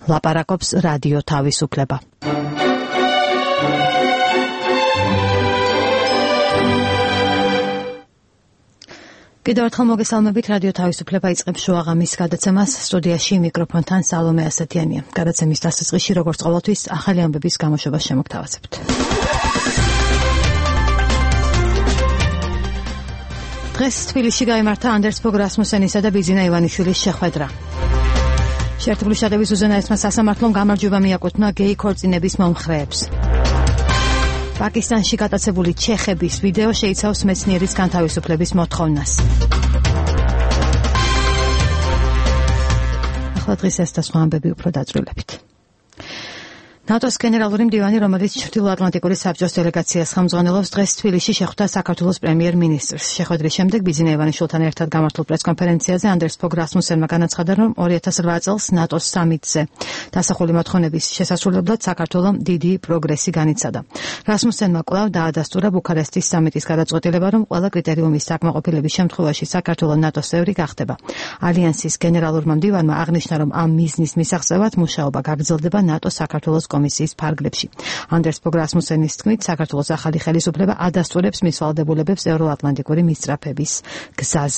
ლაპარაკობს რადიო თავისუფლება. კიდევ ერთხელ მოგესალმებით, რადიო თავისუფლება იწყებს შუაღამის გადაცემას. სტუდიაში მიკროფონთან სალომე ასათიანია. გადაცემის დასაწყისში, როგორც ყოველთვის, ახალი ამბების გამოშვებას შემოგთავაზებთ. დღეს თბილისში გაიმართა ანდერს ფოგ რასმუსენისა და ბიძინა ივანიშვილის შეხვედრა. შეერთებული შტატების უზენაესმა სასამართლომ გამარჯვება მიაკუთვნა გეი ქორწინების მომხრეებს. პაკისტანში გატაცებული ჩეხების ვიდეო შეიცავს მეცნიერის განთავისუფლების მოთხოვნას. ახლა დღეს ეს და სხვა ამბები უფრო დაწვრილებით. ნატოს გენერალური მდივანი, რომელიც ჩრდილოატლანტიკური საბჭოს დელეგაციას ხელმძღვანელობს, დღეს თბილისში შეხვდა საქართველოს პრემიერ-მინისტრს. შეხვედრის შემდეგ ბიძინა ივანიშვილთან ერთად გამართულ პრესკონფერენციაზე ანდერს ფოგ რასმუსენმა განაცხადა, რომ 2008 წელს ნატოს სამიტზე დასახული მოთხოვნების შესასრულებლად საქართველომ დიდი პროგრესი განიცადა. რასმუსენმა კვლავ დაადასტურა ბუქარესტის სამიტის გადაწყვეტილება, რომ ყველა კრიტერიუმის საკმაყოფილების შემთხვევაში საქართველო ნატოს წევრი გახდება. ალიანსის გენერალურმა მდივანმა აღნიშნა, რომ ამ მიზნის მისაღწევად მუშაობა გაგრძელდება ნატოს საქართველოს კომისიის ფარგლებში. ანდერს ფოგ რასმუსენის თქმით, საქართველოს ახალი ხელისუფლება ადასტურებს მის ვალდებულებებს ევროატლანტიკური მისწრაფების გზაზე.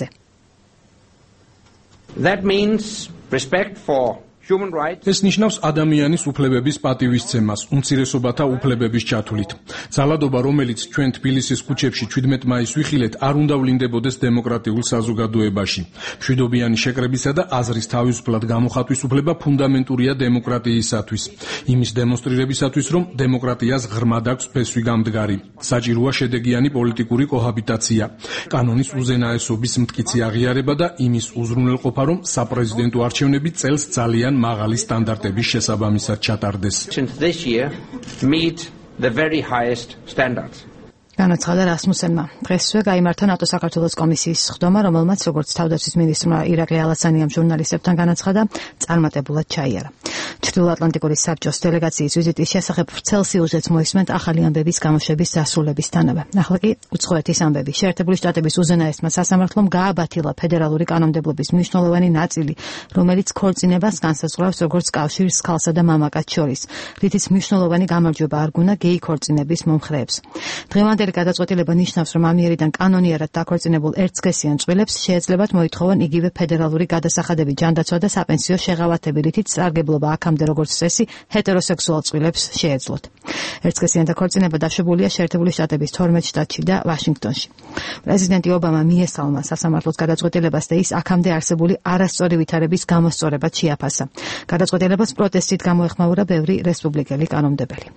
That means respect for human rights. ეს ნიშნავს ადამიანის უფლებების პატივისცემას, უმცირესობათა უფლებების ჩათვლით. ძალადობა, რომელიც ჩვენ თბილისის ქუჩებში 17 მაისს ვიხილეთ, არ უნდა ვლინდებოდეს დემოკრატიულ საზოგადოებაში. მშვიდობიანი შეკრებისა და აზრის თავისუფლად გამოხატვის უფლება ფუნდამენტურია დემოკრატიისათვის. იმის დემონსტრირებისათვის, რომ დემოკრატიას ღრმად აქვს ფესვი გამდგარი. საჭიროა შედეგიანი პოლიტიკური კოჰაბიტაცია, კანონის უზენაესობის მტკიცე აღიარება და იმის უზრუნველყოფა, რომ საპრეზიდენტო არჩევნები წელს ძალიან მაღალი სტანდარტების შესაბამისად ჩატარდეს. This year meet the very highest standards. განაცხადა რასმუსენმა. დღესვე გაიმართა ნატოს საქართველოს კომისიის სხდომა, რომელმაც როგორც თავდაცვის მინისტრმა ირაკლი ალასანიამ ჟურნალისტებთან განაცხადა, წარმატებულად ჩაიარა. ჩრდილოატლანტიკური საბჭოს დელეგაციის ვიზიტის შესახებ ვრცელ სიუჟეტს მოისმენთ ახალი ამბების გამოშვების დასრულებისთანავე. ახლა კი უცხოეთის ამბები. შეერთებული შტატების უზენაესმა სასამართლომ გააბათილა ფედერალური კანონმდებლობის მნიშვნელოვანი ნაწილი, რომელიც ქორწინებას განსაზღვრავს როგორც კავშირს ქალსა და მამაკაც შორის, რითიც მნიშვნელოვანი გამარჯვება არგუნა გეი ქორწინების მომხრეებს. დღევანდელი გადაწყვეტილება ნიშნავს, რომ ამიერიდან კანონიერად დაქორწინებულ ერთსქესიან წყვილებს შეეძლებათ მოითხოვონ იგივე ფედერალური გადასახადები, ჯანდაცვა და საპენსიო შეღავათები, რითიც სარგებლობა აქამდე როგორც წესი ჰეტეროსექსუალ წყვილებს შეეძლოთ. ერთსქესიან დაქორწინება დაშვებულია შეერთებული შტატების 12 შტატში და ვაშინგტონში. პრეზიდენტი ობამა მიესალმა სასამართლოს გადაწყვეტილებას და ის აქამდე არსებული არასწორი ვითარების გამოსწორებად შეაფასა. გადაწყვეტილებას პროტესტით გამოეხმაურა ბევრი რესპუბლიკელი კანონმდებელი.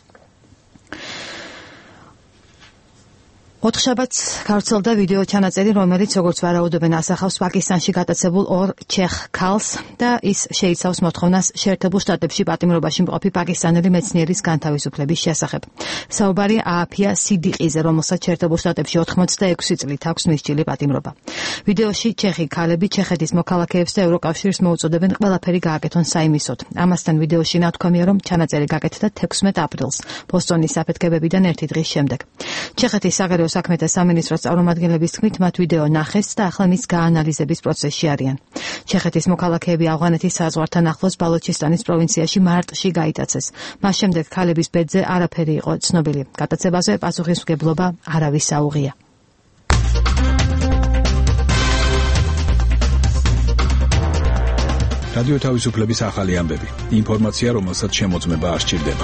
ოთხშაბათს გავრცელდა ვიდეო ჩანაწერი, რომელიც როგორც ვარაუდობენ ასახავს პაკისტანში გატაცებულ ორ ჩეხ ქალს და ის შეიცავს მოთხოვნას შეერთებულ შტატებში პატიმრობაში მყოფი პაკისტანელი მეცნიერის განთავისუფლების შესახებ. საუბარი ააფია სიდიყიზე, რომელსაც შეერთებულ შტატებში 86 წლით აქვს მისჭილი პატიმრობა. ვიდეოში ჩეხი ქალები ჩეხეთის მოქალაქეებს და ევროკავშირს მოუწოდებენ ყველაფერი გააკეთონ საიმისოდ. ამასთან ვიდეოში ნათქვამია, რომ ჩანაწერი გაკეთდა 16 აპრილს, ბოსტონის საფეთქებებიდან ერთი დღის შემდეგ. ჩეხეთის საგარეო საქმეთა სამინისტროს წარმომადგენლების თქმით, მათ ვიდეო ნახეს და ახლა მის გაანალიზების პროცესში არიან. ჩეხეთის მოქალაქეები ავღანეთის საზღვართან ახლოს ბალოჩისტანის პროვინციაში მარტში გაიტაცეს. მას შემდეგ ქალების ბედზე არაფერი იყო ცნობილი. გატაცებაზე პასუხისმგებლობა არავის აუღია. რადიო თავისუფლების ახალი ამბები. ინფორმაცია, რომელსაც შემოწმება არ სჭირდება.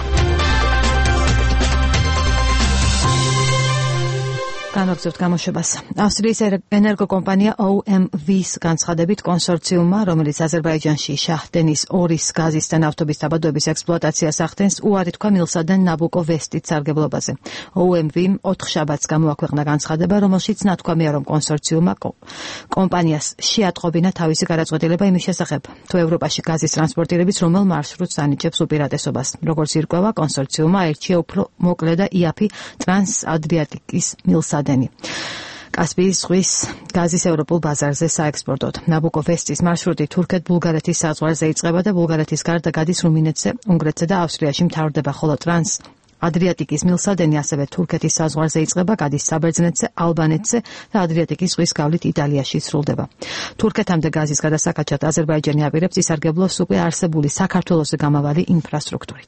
განაგზავთ გამოშვებას. ავსტრიის ენერგოკომპანია OMV-ს განცხადებით კონსორციუმმა, რომელიც აზერბაიჯანში შაჰ-დენის 2-ის გაზის და ნავთობის დაბადოების ექსპლუატაციას ახდენს, უარი თქვა მილსადენ ნაბუკო ვესტის სარგებლობაზე. OMV-მ 4 შაბათს გამოაქვეყნა განცხადება, რომელშიც ნათქვამია, რომ კონსორციუმმა კომპანიას შეატყობინა თავისი გადაწყვეტილება იმის შესახებ, თუ ევროპაში გაზის ტრანსპორტირების რომელ მარშრუტს ანიჭებს უპირატესობას. როგორც ირკვევა, კონსორციუმმა აირჩია უფრო მოკლე და იაფი ტრანს-ადრიატიკის მილსადენი. კასპიის ზღვის გაზის ევროპულ ბაზარზე საექსპორტოდ. ნაბუკო ვესტის მარშრუტი თურქეთ-ბულგარეთის საზღვარზე იწყება და ბულგარეთის გარდა გადის რუმინეთზე, უნგრეთზე და ავსტრიაში მთავრდება, ხოლო ტრანს ადრიატიკის მილსადენი ასევე თურქეთის საზღვარზე იწყება, გადის საბერძნეთზე, ალბანეთზე და ადრიატიკის ზღვის გავლით იტალიაში სრულდება. თურქეთამდე გაზის გადასაკაჩად აზერბაიჯანი აპირებს ისარგებლოს უკვე არსებული საქართველოსზე გამავალი ინფრასტრუქტურით.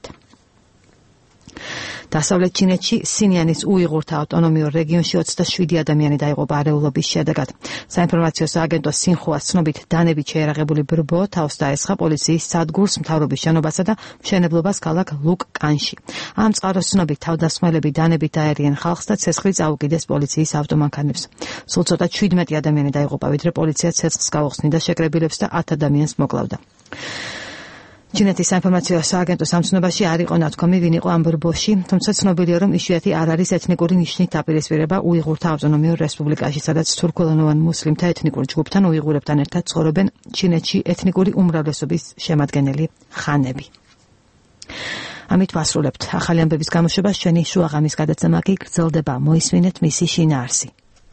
დასავლეთ ჩინეთში სინიანის უიღურთა ავტონომიურ რეგიონში 27 ადამიანი დაიღუპა არეულობის შედეგად. საინფორმაციო სააგენტოს სინხუას ცნობით დანებით შეერაღებული ბრბო თავს დაესხა პოლიციის სადგურს, მთავრობის შენობასა და მშენებლობას ქალაქ ლუკ-კანში. ამ წყაროს ცნობით თავდასხმელები დანებით დაერიან ხალხს და ცეცხლი წაუკიდეს პოლიციის ავტომანქანებს. სულ ცოტა 17 ადამიანი დაიღუპა, ვიდრე პოლიცია ცეცხლს გაუხსნიდა შეკრებილებს და 10 ადამიანს მოკლავდა. ჩინეთის საინფორმაციო სააგენტოს ამცნობაში არ იყო ნათქვამი, ვინ იყო ამ ბრბოში, თუმცა ცნობილია, რომ იშვიათი არ არის ეთნიკური ნიშნით დაპირისპირება უიღურთა ავტონომიურ რესპუბლიკაში, სადაც თურქულენოვან მუსლიმთა ეთნიკურ ჯგუფთან უიღურებთან ერთად ცხოვრობენ ჩინეთში ეთნიკური უმრავლესობის შემადგენელი ხანები. ამით ვასრულებთ ახალი ამბების გამოშვებას. ჩვენი შუაღამის გადაცემა კი გრძელდება. მოისმინეთ მისი შინაარსი.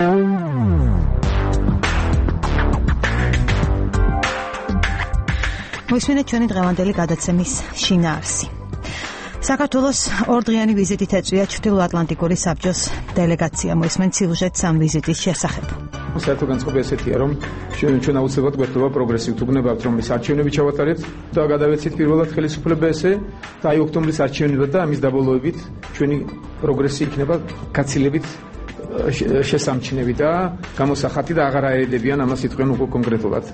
მოისმინეთ ჩვენი დღევანდელი გადაცემის შინაარსი. საქართველოს ორდღიანი ვიზიტით ეწვია ჩრდილოატლანტიკური საბჭოს დელეგაცია. მოისმენთ სიუჟეტს ამ ვიზიტის შესახებ. საერთო განწყობა ესეთია, რომ ჩვენ აუცილებლად გვერდება პროგრესივ თუ გნებავთ, რომ ეს არჩევნები ჩავატარებთ და გადავეცით პირველად ხელისუფლება ესე და აი ოქტომბრის არჩევნებად და ამის დაბოლოებით ჩვენი პროგრესი იქნება გაცილებით შესამჩნევი და გამოსახატი და აღარ აერედებიან ამას იტყვიან უკვე კონკრეტულად.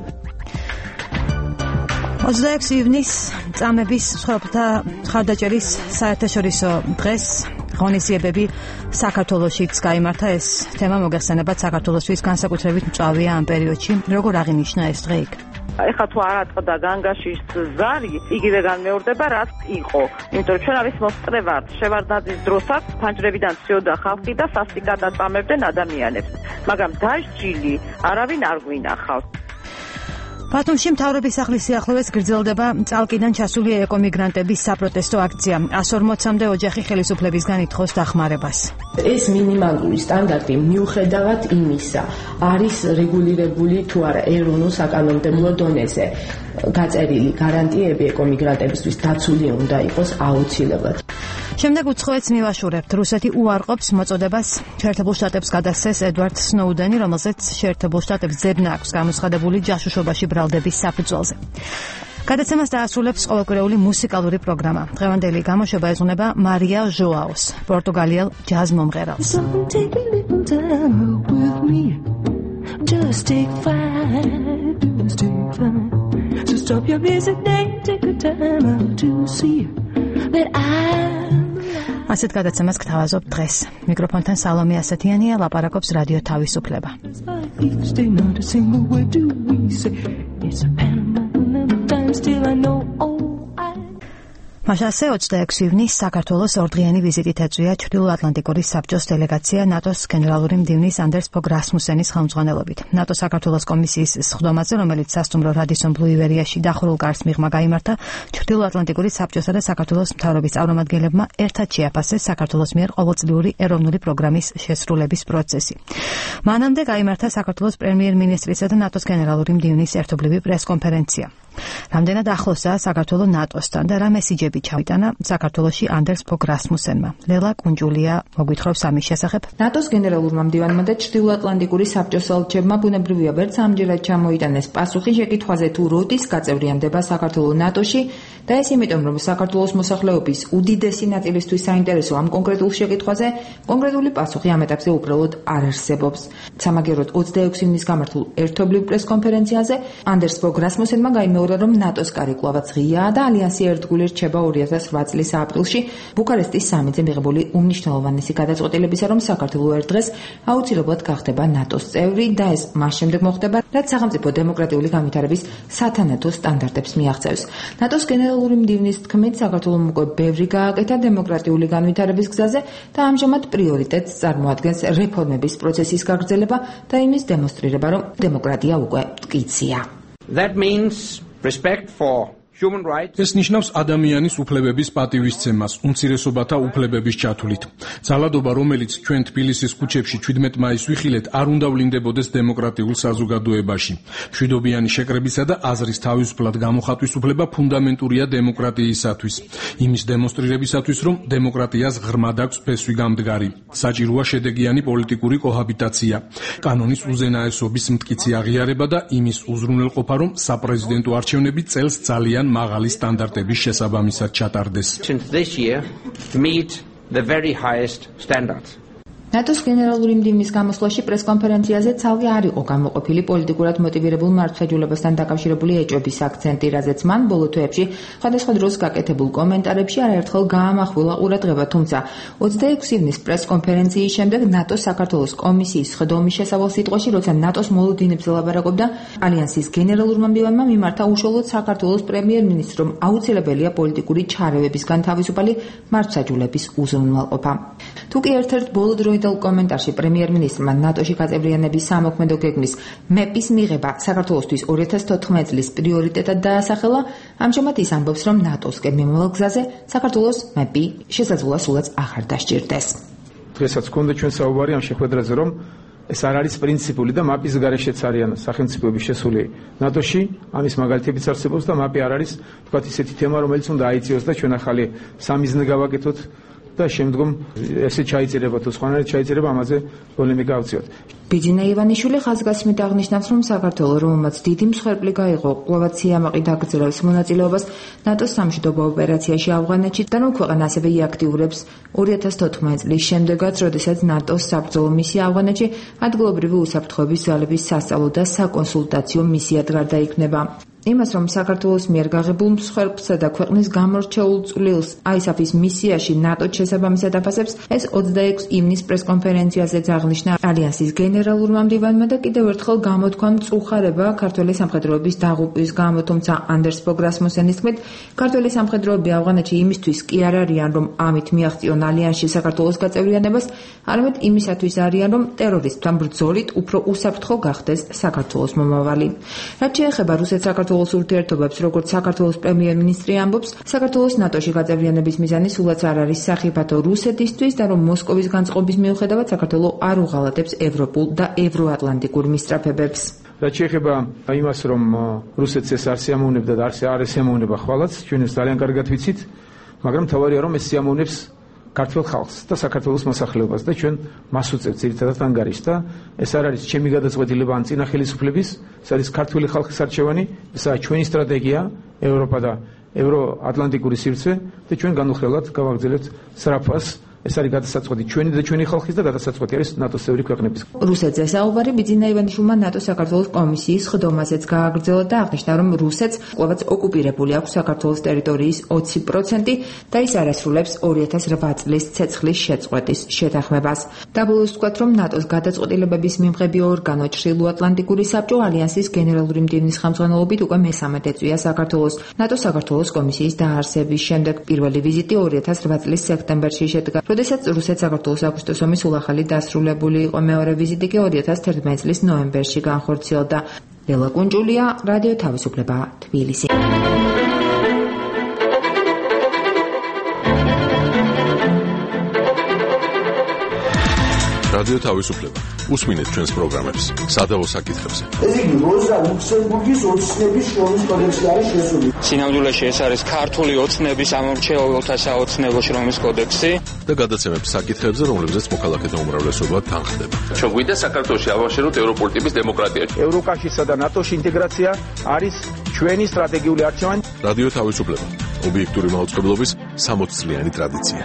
26 ივნის წამების მსხვერპლთა მხარდაჭერის საერთაშორისო დღეს ღონისძიებები საქართველოშიც გაიმართა. ეს თემა მოგეხსენებათ საქართველოსთვის განსაკუთრებით მწვავეა ამ პერიოდში. როგორ აღინიშნა ეს დღე იქ? ეხლა თუ არ ატყდა განგაშის ზარი, იგივე განმეორდება, რაც იყო. იმიტომ რომ ჩვენ არის მოსწრე ვართ. შევარდნაძის დროსაც ფანჯრებიდან ცვიოდა ხალხი და სასტიკად აწამებდნენ ადამიანებს. მაგრამ დასჯილი არავინ არ გვინახავს. ბათუმში მთავრობის სახლის სიახლოვეს გრძელდება წალკიდან ჩასული ეკომიგრანტების საპროტესტო აქცია. 140-მდე ოჯახი ხელისუფლებისგან ითხოვს დახმარებას. ეს მინიმალური სტანდარტი მიუხედავად იმისა, არის რეგულირებული თუ არა ეროვნულ საკანონმდებლო დონეზე. გაწერილი გარანტიები ეკომიგრანტებისთვის დაცული უნდა იყოს აუცილებლად. შემდეგ უცხოეთს მივაშურებთ. რუსეთი უარყოფს მოწოდებას შეერთებულ შტატებს გადასცეს ედვარდ სნოუდენი, რომელზეც შეერთებულ შტატებს ძებნა აქვს გამოცხადებული ჯაშუშობაში ბრალდების საფუძველზე. გადაცემას დაასრულებს ყოველკვირეული მუსიკალური პროგრამა. დღევანდელი გამოშვება ეძღვნება მარია ჟოაოს, პორტუგალიელ ჯაზ მომღერალს. ასეთ გადაცემას გთავაზობ დღეს. მიკროფონთან სალომე ასათიანია, ლაპარაკობს რადიო თავისუფლება. მაშასე 26 ივნის საქართველოს ორდღიანი ვიზიტით ეწვია ჩრდილოატლანტიკური საბჭოს დელეგაცია ნატოს გენერალური მდივნის ანდერს ფოგ რასმუსენის ხელმძღვანელობით. ნატო საქართველოს კომისიის სხდომაზე, რომელიც სასტუმრო რადისონ ბლუ ივერიაში დახურულ კარს მიღმა გაიმართა, ჩრდილოატლანტიკური საბჭოსა და საქართველოს მთავრობის წარმომადგენლებმა ერთად შეაფასეს საქართველოს მიერ ყოველწლიური ეროვნული პროგრამის შესრულების პროცესი. მანამდე გაიმართა საქართველოს პრემიერ-მინისტრისა და ნატოს გენერალური მდივნის ერთობლივი პრესკონფერენცია. რამდენად ახლოსაა საქართველო ნატოსთან და რა მესიჯები ჩავიტანა საქართველოში ანდერს ფოგ რასმუსენმა. ლელა კუნჯულია მოგვითხრობს ამის შესახებ. ნატოს გენერალურმა მდივანმა და ჩრდილოატლანტიკური საბჭოს ელჩებმა ბუნებრივია ვერც ამჯერად ჩამოიტანეს პასუხი შეკითხვაზე თუ როდის გაწევრიანდება საქართველო ნატოში და ეს იმიტომ რომ საქართველოს მოსახლეობის უდიდესი ნაწილისთვის საინტერესო ამ კონკრეტულ შეკითხვაზე კონკრეტული პასუხი ამ ეტაპზე უბრალოდ არ არსებობს. სამაგეროდ 26 ივნის გამართულ ერთობლივ პრესკონფერენციაზე ანდერს ფოგ რასმუსენმა გაიმეორა რომ ნატოს კარი კვლავაც ღიაა და ალიანსი ერთგული რჩება 2008 წლის აპრილში ბუქარესტის სამიტზე მიღებული უმნიშვნელოვანესი გადაწყვეტილებისა, რომ საქართველო ერთ დღეს აუცილებლად გახდება ნატოს წევრი და ეს მას შემდეგ მოხდება, რაც სახელმწიფო დემოკრატიული განვითარების სათანადო სტანდარტებს მიაღწევს. ნატოს გენერალური მდივნის თქმით, საქართველომ უკვე ბევრი გააკეთა დემოკრატიული განვითარების გზაზე და ამჟამად პრიორიტეტს წარმოადგენს რეფორმების პროცესის გაგრძელება და იმის დემონსტრირება, რომ დემოკრატია უკვე მტკიცია. That means respect for human rights. ეს ნიშნავს ადამიანის უფლებების პატივისცემას, უმცირესობათა უფლებების ჩათვლით. ძალადობა, რომელიც ჩვენ თბილისის ქუჩებში 17 მაისს ვიხილეთ, არ უნდა ვლინდებოდეს დემოკრატიულ საზოგადოებაში. მშვიდობიანი შეკრებისა და აზრის თავისუფლად გამოხატვის უფლება ფუნდამენტურია დემოკრატიისათვის. იმის დემონსტრირებისათვის, რომ დემოკრატიას ღრმად აქვს ფესვი გამდგარი. საჭიროა შედეგიანი პოლიტიკური კოჰაბიტაცია, კანონის უზენაესობის მტკიცე აღიარება და იმის უზრუნველყოფა, რომ საპრეზიდენტო არჩევნები წელს ძალიან მაღალი სტანდარტების შესაბამისად ჩატარდეს. This year meet the very highest standards. ნატოს გენერალური მდივნის გამოსვლაში პრესკონფერენციაზე ცალკე არ იყო გამოყოფილი პოლიტიკურად მოტივირებულ მართლმსაჯულებასთან დაკავშირებული ეჭვების აქცენტი, რაზეც მან ბოლო თვეებში სხვადასხვა დროს გაკეთებულ კომენტარებში არაერთხელ გაამახვილა ყურადღება, თუმცა 26 ივნის პრესკონფერენციის შემდეგ ნატოს საქართველოს კომისიის სხდომის შესავალ სიტყვაში, როცა ნატოს მოლოდინებზე ლაპარაკობდა, ალიანსის გენერალურმა მდივანმა მიმართა უშუალოდ საქართველოს პრემიერ-მინისტრს, რომ აუცილებელია პოლიტიკური ჩარევებისგან თავისუფალი მართლმსაჯულების უზრუნველყოფა. თუკი ერთ-ერთ ბოლო დროიდან კომენტარში პრემიერ-მინისტრმა ნატოში გაწევრიანების სამოქმედო გეგმის მეპის მიღება საქართველოსთვის 2014 წლის პრიორიტეტად დაასახელა, ამჟამად ის ამბობს, რომ ნატოსკენ მიმავალ გზაზე საქართველოს მეპი შესაძლოა სულაც აღარ დასჭირდეს. დღესაც გქონდა ჩვენ საუბარი ამ შეხვედრაზე, რომ ეს არ არის პრინციპული და მაპის გარეშეც არიან სახელმწიფოების შესული ნატოში, ამის მაგალითებიც არსებობს და მაპი არ არის, თქვათ, ისეთი თემა, რომელიც უნდა აიწიოს და ჩვენ ახალი სამიზნე გავაკეთოთ და შემდგომ ესე ჩაიწერება თუ სხვანაირად ჩაიწერება, ამაზე პოლემიკა ავწიოთ. ბიძინა ივანიშვილი ხაზგასმით აღნიშნავს, რომ საქართველო, რომელმაც დიდი მსხვერპლი გაიღო ყლავად სიამაყი დაგრძელოს მონაწილეობას ნატოს სამშვიდობო ოპერაციაში ავღანეთში და რომ ქვეყანა ასევე იაქტიურებს 2014 წლის შემდეგაც, როდესაც ნატოს საბრძოლო მისია ავღანეთში ადგილობრივი უსაფრთხოების ძალების სასწავლო და საკონსულტაციო მისიად გარდაიქმნება. იმას, რომ საქართველოს მიერ გაღებულ მსხვერპლსა და ქვეყნის გამორჩეულ წვლილს ISAF-ის მისიაში ნატოს შესაბამისად აფასებს, ეს 26 ივნის პრესკონფერენციაზე აღნიშნა ალიანსის გენერალურმა მდივანმა და კიდევ ერთხელ გამოთქვა მწუხარება ქართველი სამხედროების დაღუპვის გამო, თუმცა ანდერს ბოგ რასმუსენის თქმით, ქართველი სამხედროები ავღანეთში იმისთვის კი არ არიან, რომ ამით მიაღწიონ ალიანსში საქართველოს გაწევრიანებას, არამედ იმისათვის არიან, რომ ტერორისტთან ბრძოლით უფრო უსაფრთხო გახდეს საქართველოს მომავალი. რაც შეეხება რუსეთ-საქართველოს ურთიერთობებს, როგორც საქართველოს პრემიერ-მინისტრი ამბობს, საქართველოს ნატოში გაწევრიანების მიზანი სულაც არ არის სახიფათო რუსეთისთვის და რომ მოსკოვის განწყობის მიუხედავად საქართველო არ უღალატებს ევროპულ და ევროატლანტიკურ მისწრაფებებს. რაც შეეხება იმას, რომ რუსეთს ეს არ სიამოვნებდა და არ სიამოვნება ხვალაც, ჩვენ ეს ძალიან კარგად ვიცით, მაგრამ თავარია, რომ ეს სიამოვნებს ქართულ ხალხს და საქართველოს მოსახლეობას და ჩვენ მას უწევთ ძირითადად ანგარიშს და ეს არ არის ჩემი გადაწყვეტილება ან წინა ხელისუფლების, ეს არის ქართული ხალხის არჩევანი, ესაა ჩვენი სტრატეგია, ევროპა და ევროატლანტიკური სივრცე და ჩვენ განუხრელად გავაგრძელებთ სწრაფას. ეს არის გადასაწყვეტი ჩვენი და ჩვენი ხალხის და გადასაწყვეტი არის ნატოს წევრი ქვეყნების. რუსეთზე საუბარი ბიძინა ივანიშვილმა ნატოს საქართველოს კომისიის სხდომაზეც გააგრძელა და აღნიშნა, რომ რუსეთს კვლავაც ოკუპირებული აქვს საქართველოს ტერიტორიის 20% და ის არასრულებს 2008 წლის ცეცხლის შეწყვეტის შეთანხმებას. დაბოლოს ვთქვათ, რომ ნატოს გადაწყვეტილებების მიმღები ორგანო ჩრდილოატლანტიკური საბჭო ალიანსის გენერალური მდივნის ხელმძღვანელობით უკვე მე-13 წლია საქართველოს. ნატოს საქართველოს კომისიის დაარსების შემდეგ პირველი ვიზიტი 2008 წლის სექტემბერში შედგა. როდესაც რუსეთ-საქართველოს აგვისტოს ომის სულ ახალი დასრულებული იყო, მეორე ვიზიტი კი 2011 წლის ნოემბერში განხორციელდა. ლელა კუნჭულია, რადიო თავისუფლება, თბილისი. რადიო თავისუფლება. უსმინეთ ჩვენს პროგრამებს სადავო საკითხებზე. ეს იგი როზა ლუქსემბურგის ოცნების შრომის კოდექსი არის შესული. სინამდვილეში ეს არის ქართული ოცნების ამორჩეულთა საოცნებო შრომის კოდექსი და გადაცემებს საკითხებზე, რომლებზეც მოქალაქეთა უმრავლესობა თანხდება. ჩვენ გვინდა საქართველოში ავაშენოთ ევროპული ტიპის დემოკრატია. ევროკავშირსა და ნატოში ინტეგრაცია არის ჩვენი სტრატეგიული არჩევანი. რადიო თავისუფლება. ობიექტური მაუწყებლობის 60 წლიანი ტრადიცია.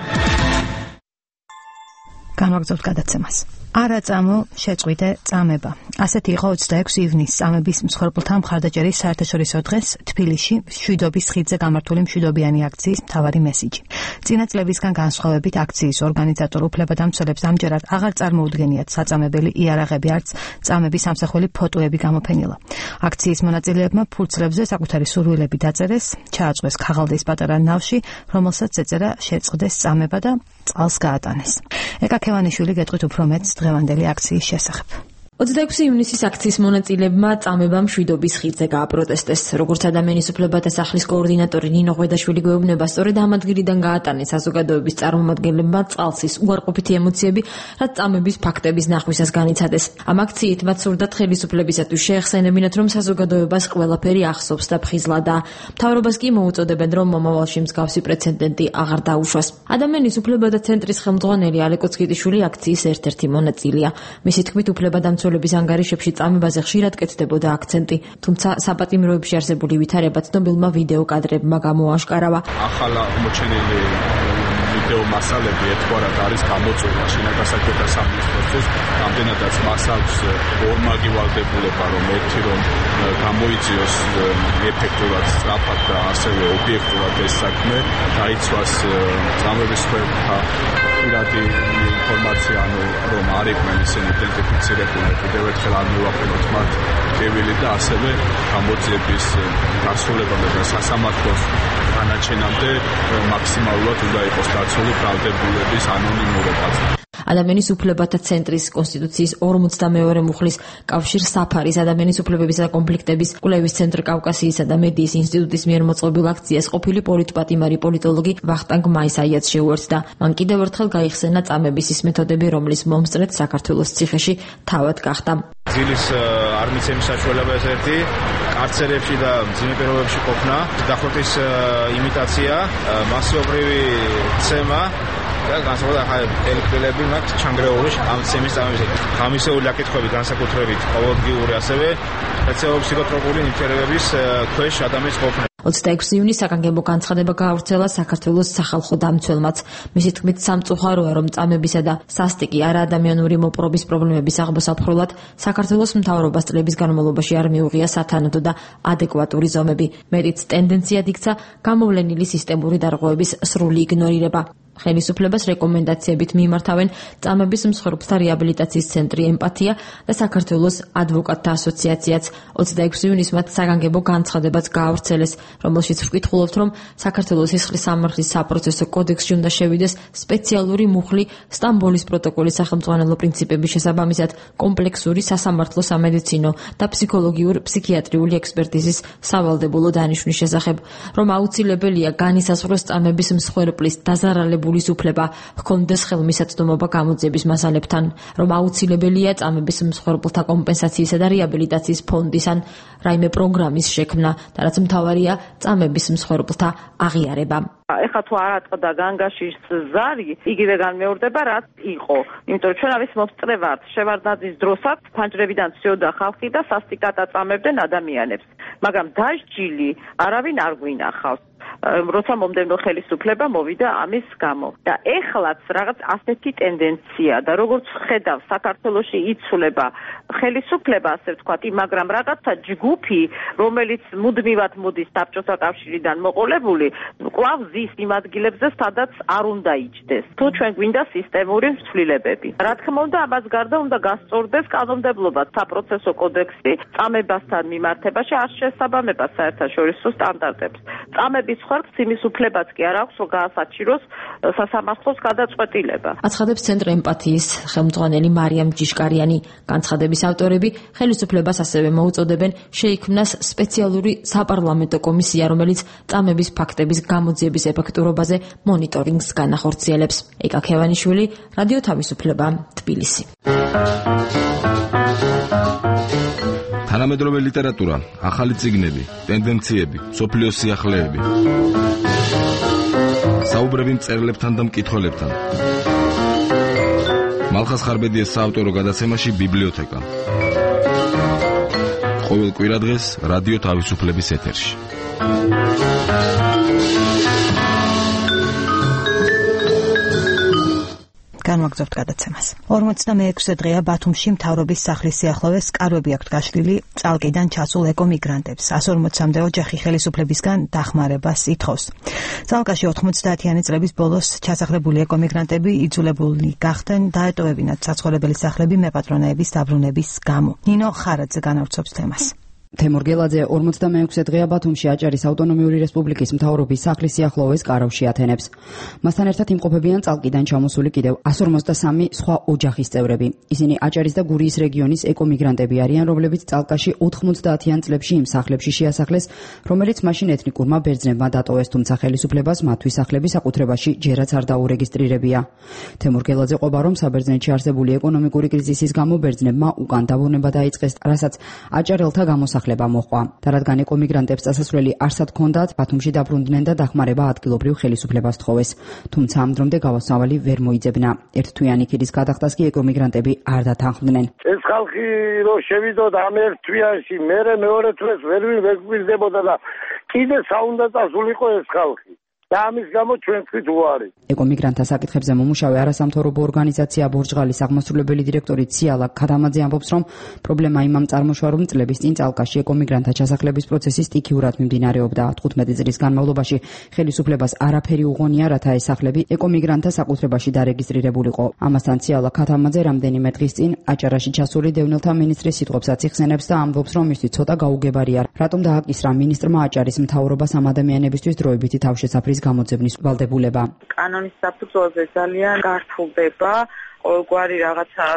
განვაგრძობთ გადაცემას. არაწამო შეწყვიტე წამება. ასეთი იყო 26 ივნის წამების მსხვერპლთა მხარდაჭერის საერთაშორისო დღეს თბილისში მშვიდობის ხიდზე გამართული მშვიდობიანი აქციის მთავარი მესიჯი. წინა წლებისგან განსხვავებით აქციის ორგანიზატორ უფლებადამცველებს ამჯერად აღარ წარმოუდგენიათ საწამებელი იარაღები, არც წამების სამსახველი ფოტოები გამოფენილა. აქციის მონაწილეებმა ფურცლებზე საკუთარი სურვილები დაწერეს, ჩააწყვეს ქაღალდის პატარა ნავში, რომელსაც ეწერა შეწყდეს წამება და წყალს გაატანეს. ეკა ქევანიშვილი გეტყვით უფრო მეტს დღევანდელი აქციის შესახებ. 26 ივნისის აქციის მონაწილეებმა წამება მშვიდობის ხიდზე გააპროტესტეს. როგორც ადამიანის უფლებათა სახლის კოორდინატორი ნინო ღვედაშვილი გვეუბნება, სწორედ ამ ადგილიდან გაატანეს საზოგადოების წარმომადგენლებმა წყალსის უარყოფითი ემოციები, რაც წამების ფაქტების ნახვისას განიცადეს. Ამ აქციით მათ სურდათ ხელისუფლებისათვის შეეხსენებინათ, რომ საზოგადოებას ყველაფერი ახსოვს და ფხიზლადაა. მთავრობას კი მოუწოდებენ, რომ მომავალში მსგავსი პრეცედენტი აღარ დაუშვას. ადამიანის უფლებათა ცენტრის ხელმძღვანელი ალეკო ცგიტიშვილი აქციის ერთ-ერთი მონაწილეა. მისი თქმით, უფლებადამცველების ანგარიშებში წამებაზე ხშირად კეთდებოდა აქცენტი, თუმცა საპატიმროებში არსებული ვითარება ცნობილმა ვიდეო კადრებმა გამოაშკარავა. ახლა მოჩენილი ვიდეო მასალები ერთგვარად არის გამოწვევა შინაგასაქმეთა სამინისტროს, ამდენადაც მას აქვს ორმაგი ვალდებულება, რომ ერთი რომ გამოიწვიოს ეფექტურად, სწრაფად და ასევე ობიექტურად ეს საქმე, დაიცვას წამების ხელთა პირადი ინფორმაცია, რომ არ იყვნენ ისინი იდენტიფიცირებული, კიდევ ერთხელ არ მივაყენოთ მათ ტკივილი და ასევე გამოძიების დასრულებამდე და სასამართლოს განაჩენამდე მაქსიმალურად უნდა იყოს დაცული ბრალდებულების ანონიმურობაც. ადამიანის უფლებათა ცენტრის კონსტიტუციის 42 მუხლის კავშირ საფარის ადამიანის უფლებებისა და კონფლიქტების კვლევის ცენტრ კავკასიისა და მედიის ინსტიტუტის მიერ მოწყობილ აქციას ყოფილი პოლიტპატიმარი პოლიტოლოგი ვახტანგ მაისაიაც შეუერთდა. მან კიდევ ერთხელ გაიხსენა წამების ის მეთოდები, რომლის მომსწრედ საქართველოს ციხეში თავად გახდა. ძილის არ მიცემის საშუალება ეს ერთი, კარცერებში და მძიმე პირობებში ყოფნა, დახვრეტის იმიტაცია, მასობრივი ცემა და განსაკუთრებით ელექტრელები მათ ჩანგრეული ამ ცემის წამებისას. გამისეული აკითხვები განსაკუთრებით ყოველდღიური ასევე სპეციალური ფსიქოტროპული ნივთიერებების ქვეშ ადამიანის ყოფნა. 26 ივნისს საგანგებო განცხადება გაავრცელა საქართველოს სახალხო დამცველმაც. მისი თქმით, სამწუხაროა, რომ წამებისა და სასტიკი არაადამიანური მოპყრობის პრობლემების აღმოსაფხვრელად საქართველოს მთავრობას წლების განმავლობაში არ მიუღია სათანადო და ადეკვატური ზომები. მეტიც ტენდენციად იქცა გამოვლენილი სისტემური დარღვევების სრული იგნორირება. ხელისუფლებას რეკომენდაციებით მიიმართავენ წამების მსხვერპლთა რეაბილიტაციის ცენტრი ემპათია და საქართველოს ადვოკატთა ასოციაციაც. 26 ივნისს მათ საგანგებო განცხადებაც გაავრცელეს, რომელშიც ვკითხულობთ, რომ საქართველოს სისხლის სამართლის საპროცესო კოდექსში უნდა შევიდეს სპეციალური მუხლი სტამბოლის პროტოკოლის სახელმძღვანელო პრინციპების შესაბამისად კომპლექსური სასამართლო სამედიცინო და ფსიქოლოგიურ-ფსიქიატრიული ექსპერტიზის სავალდებულო დანიშვნის შესახებ, რომ აუცილებელია განისაზღვროს წამების მსხვერპლის დაზარალებულის უფლება ჰქონდეს ხელმისაწვდომობა გამოძიების მასალებთან, რომ აუცილებელია წამების მსხვერპლთა კომპენსაციისა და რეაბილიტაციის ფონდის ან რაიმე პროგრამის შექმნა და რაც მთავარია წამების მსხვერპლთა აღიარება. ეხლა თუ არ ატყდა განგაშის ზარი, იგივე განმეორდება, რაც იყო. იმიტომ რომ ჩვენ არის მომსწრე ვართ, შევარდნაძის დროსაც ფანჯრებიდან ცვიოდა ხალხი და სასტიკად აწამებდნენ ადამიანებს. მაგრამ დასჯილი არავინ არ გვინახავს. როცა მომდევნო ხელისუფლება მოვიდა ამის გამო. და ეხლაც რაღაც ასეთი ტენდენცია და როგორც ხედავ საქართველოში იცვლება ხელისუფლება, ასე ვთქვათ, მაგრამ რაღაცა ჯგუფი, რომელიც მუდმივად მოდის საბჭოთა კავშირიდან მოყოლებული, კვლავ ზის იმ ადგილებზე, სადაც არ უნდა იჯდეს. თუ ჩვენ გვინდა სისტემური ცვლილებები. რა თქმა უნდა, ამას გარდა უნდა გასწორდეს კანონმდებლობა, საპროცესო კოდექსი წამებასთან მიმართებაში არ შესაბამება საერთაშორისო სტანდარტებს. წამების ხარკს იმის უფლებაც კი არ აქვს, რომ გაასაჩიროს სასამართლოს გადაწყვეტილება. აცხადებს ცენტრ ემპათიის ხელმძღვანელი მარიამ ჯიშკარიანი. განცხადების ავტორები ხელისუფლებას ასევე მოუწოდებენ შეიქმნას სპეციალური საპარლამენტო კომისია, რომელიც წამების ფაქტების გამოძიების ეფექტურობაზე მონიტორინგს განახორციელებს. ეკა ქევანიშვილი, რადიო თავისუფლება, თბილისი. თანამედროვე ლიტერატურა, ახალი წიგნები, ტენდენციები, სოფლიოს სიახლეები. საუბრები მწერლებთან და მკითხველებთან. მალხას ხარბედიას საავტორო გადაცემაში ბიბლიოთეკა. ყოველ კვირადღეს რადიო თავისუფლების ეთერში. განვაგრძობთ გადაცემას. 46-ე დღეა ბათუმში მთავრობის სახლის სიახლოვეს სკარვები აქვთ გაშლილი წალკიდან ჩასულ ეკომიგრანტებს. 140-მდე ოჯახი ხელისუფლებისგან დახმარებას ითხოვს. წალკაში 90-იანი წლების ბოლოს ჩასახლებული ეკომიგრანტები იძულებულნი გახდნენ დაეტოვებინათ საცხოვრებელი სახლები მეპატრონეების დაბრუნების გამო. ნინო ხარაძე განავრცობს თემას. თემურ გელაძე 46 დღეა ბათუმში აჭარის ავტონომიური რესპუბლიკის მთავრობის სახლის სიახლოვეს კარავში ათენებს. მასთან ერთად იმყოფებიან წალკიდან ჩამოსული კიდევ 153 სხვა ოჯახის წევრები. ისინი აჭარის და გურიის რეგიონის ეკომიგრანტები არიან, რომლებიც წალკაში 90-იან წლებში იმ სახლებში შეასახლეს, რომელიც მაშინ ეთნიკურმა ბერძნებმა დატოვეს, თუმცა ხელისუფლებას მათთვის სახლები საკუთრებაში ჯერაც არ დაურეგისტრირებია. თემურ გელაძე ყოფა, რომ საბერძნეთში არსებული ეკონომიკური კრიზისის გამო ბერძნებმა უკან დაბრუნება დაიწყეს, რასაც აჭარელთა გამოსახლება მოჰყვა. და რადგან ეკომიგრანტებს წასასვლელი არსად ჰქონდათ, ბათუმში დაბრუნდნენ და დახმარება ადგილობრივ ხელისუფლებას თხოვეს. თუმცა ამ დრომდე გავასწავალი ვერ მოიძებნა. ერთთვიანი ქიდის გადახდას კი ეკომიგრანტები არ დათანხმდნენ. ეს ხალხი რო შევიდოდა ამ ერთ თვიანში, მერე მეორე თვეს ვერ გვიზდებოდა და კიდე საუნდა წასულიყო ეს ხალხი. და ამის გამო ჩვენ თქვით უარი. ეკომიგრანტთა საკითხებზე მომუშავე არასამთავრობო ორგანიზაცია ბორჯღალის აღმასრულებელი დირექტორი ციალა ქათამაძე ამბობს, რომ პრობლემა იმამ წარმოშვა, რომ წლების წინ წალკაში ეკომიგრანტთა ჩასახლების პროცესი სტიქიურად მიმდინარეობდა. 15 წლის განმავლობაში ხელისუფლებას არაფერი უღონია, რათა ეს სახლები ეკომიგრანტთა საკუთრებაში დარეგისტრირებულიყო. ამასთან ციალა ქათამაძე რამდენიმე დღის წინ აჭარაში ჩასული დევნილთა მინისტრის სიტყვებსაც იხსენებს და ამბობს, რომ მისთვის ცოტა გაუგებარია, რატომ დააკისრა მინისტრმა აჭარის მთავრობას ამ ადამიანებისთვის დროებითი თავშესაფრის გამოძებნის ვალდებულება. კანონის საფუძველზე ძალიან გართულდება ყოველგვარი რაღაცა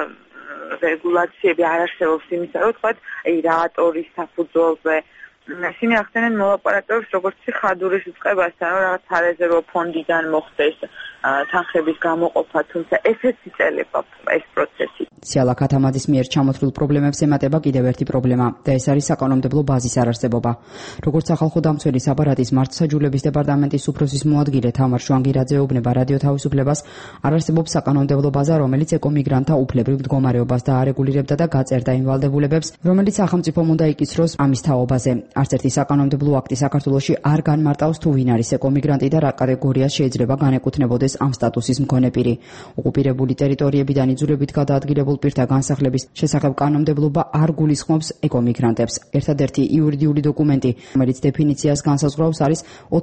რეგულაციები არ არსებობს იმისა, რომ თქვათ, რატორის საფუძველზე ისინი ახდენენ მოლაპარაკებებს როგორც ხადურის უწყებასთან, რომ რაღაც სარეზერვო ფონდიდან მოხდეს თანხების გამოყოფა, თუმცა ესეც იწელება ეს პროცესი. ციალა ქათამაძის მიერ ჩამოთვლილ პრობლემებს ემატება კიდევ ერთი პრობლემა და ეს არის საკანონმდებლო ბაზის არარსებობა. როგორც სახალხო დამცველის აპარატის მართლმსაჯულების დეპარტამენტის უფროსის მოადგილე თამარ შვანგირაძე ეუბნება რადიო თავისუფლებას, არ არსებობს საკანონმდებლო ბაზა, რომელიც ეკომიგრანტთა უფლებრივ მდგომარეობას დაარეგულირებდა და გაწერდა იმ ვალდებულებებს, რომელიც სახელმწიფომ უნდა იკისროს ამის თაობაზე. არც ერთი საკანონმდებლო აქტი საქართველოში არ განმარტავს თუ ვინ არის ეკომიგრანტი და რა კატეგორიას შეიძლება განეკუთვნებოდეს ამ სტატუსის მქონე პირი. ოკუპირებული ტერიტორიებიდან იძულებით გადაადგილებულ პირთა განსახლების შესახებ კანონმდებლობა არ გულისხმობს ეკომიგრანტებს. ერთადერთი იურიდიული დოკუმენტი, რომელიც დეფინიციას განსაზღვრავს, არის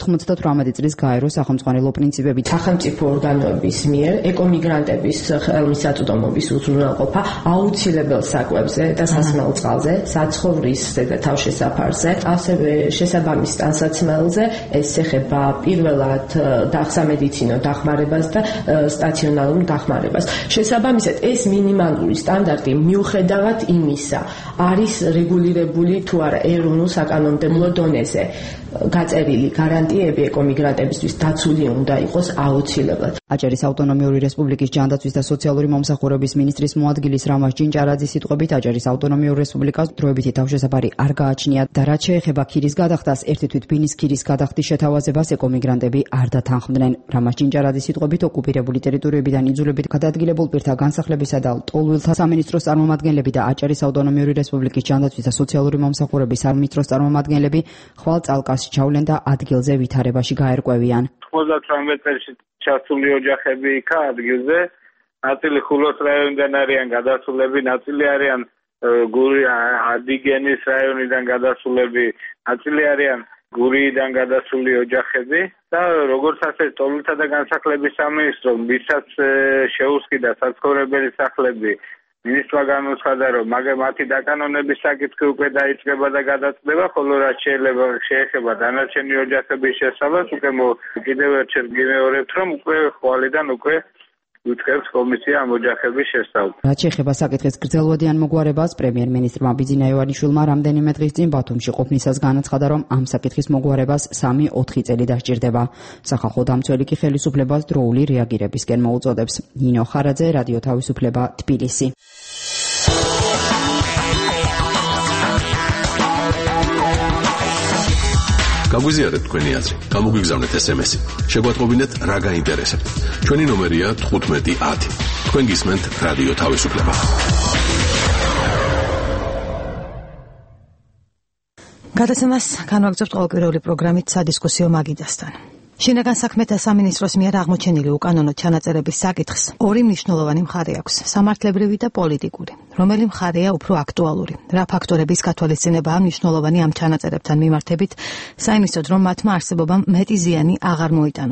98 წლის გაერო სახელმწიფო პრინციპებით. სახელმწიფო ორგანოების მიერ ეკომიგრანტების ხელმისაწვდომობის უზრუნველყოფა აუცილებელ საკვებზე და სასმელ წყალზე, საცხოვრისზე და თავშესაფარზე, ასევე შესაბამის ტანსაცმელზე, ეს ეხება პირველად სამედიცინო დახმარებას და სტაციონარულ დახმარებას. შესაბამისად, ეს მინიმალური სტანდარტი მიუხედავად იმისა, არის რეგულირებული თუ არა ეროვნულ საკანონმდებლო დონეზე. გაწერილი გარანტიები ეკომიგრანტებისთვის დაცული უნდა იყოს აუცილებლად. აჭარის ავტონომიური რესპუბლიკის ჯანდაცვის და სოციალური მომსახურების მინისტრის მოადგილის რამაზ ჭინჭარაძის სიტყვებით, აჭარის ავტონომიურ რესპუბლიკას დროებითი თავშესაფარი არ გააჩნია და რაც შეეხება ქირის გადახდას, ერთი თვით ბინის ქირის გადახდის შეთავაზებას ეკომიგრანტები არ დათანხმდნენ. რამაზ ჭინჭარაძის სიტყვებით, ოკუპირებული ტერიტორიებიდან იძულებით გადაადგილებულ პირთა განსახლებისა და ტოლვილთა სამინისტროს წარმომადგენლები და აჭარის ავტონომიური რესპუბლიკის ჯანდაცვის და სოციალური მომსახურების სამინისტროს წარმომადგენლები ხვალ წალკას ჩავლენ და ადგილზე ვითარებაში გაერკვევიან. 98 წელს ჩასული ოჯახები იქა ადგილზე, ნაწილი ხულოს რაიონიდან არიან გადასულები, ნაწილი არიან ადიგენის რაიონიდან გადასულები, ნაწილი არიან გურიიდან გადასული ოჯახები და როგორც ასე ტოლვილთა და განსახლების სამინისტრო ვისაც შეუსყიდა საცხოვრებელი სახლები მინისტრმა განუცხადა, რომ მათი დაკანონების საკითხი უკვე დაიწყება და გადაწყდება, ხოლო რაც შეეხება დანარჩენი ოჯახების შესავალს, უკვე კიდევ ერთხელ გიმეორებთ, რომ უკვე ხვალიდან უკვე უწყებს კომისია ამ ოჯახების შესწავლას. რაც შეეხება საკითხის გრძელვადიან მოგვარებას, პრემიერ-მინისტრმა ბიძინა ივანიშვილმა რამდენიმე დღის წინ ბათუმში ყოფნისას განაცხადა, რომ ამ საკითხის მოგვარებას 3-4 წელი დასჭირდება. სახალხო დამცველი კი ხელისუფლებას დროული რეაგირებისკენ მოუწოდებს. ნინო ხარაძე, რადიო თავისუფლება, თბილისი. გაგვიზიარეთ თქვენი აზრი, გამოგვიგზავნეთ SMS-ი. შეგვატყობინეთ რა გაინტერესებთ. ჩვენი ნომერია 1510. თქვენ გისმენთ რადიო თავისუფლება. გადაცემას განვაგრძობთ ყოველკვირეული პროგრამით სადისკუსიო მაგიდასთან. შინაგან საქმეთა სამინისტროს მიერ აღმოჩენილი უკანონო ჩანაწერების საკითხს ორი მნიშვნელოვანი მხარე აქვს: სამართლებრივი და პოლიტიკური. რომელი მხარეა უფრო აქტუალური? რა ფაქტორების გათვალისწინებაა მნიშვნელოვანი ამ ჩანაწერებთან მიმართებით, საიმისოდ, რომ მათმა არსებობამ მეტი ზიანი აღარ მოიტანოს?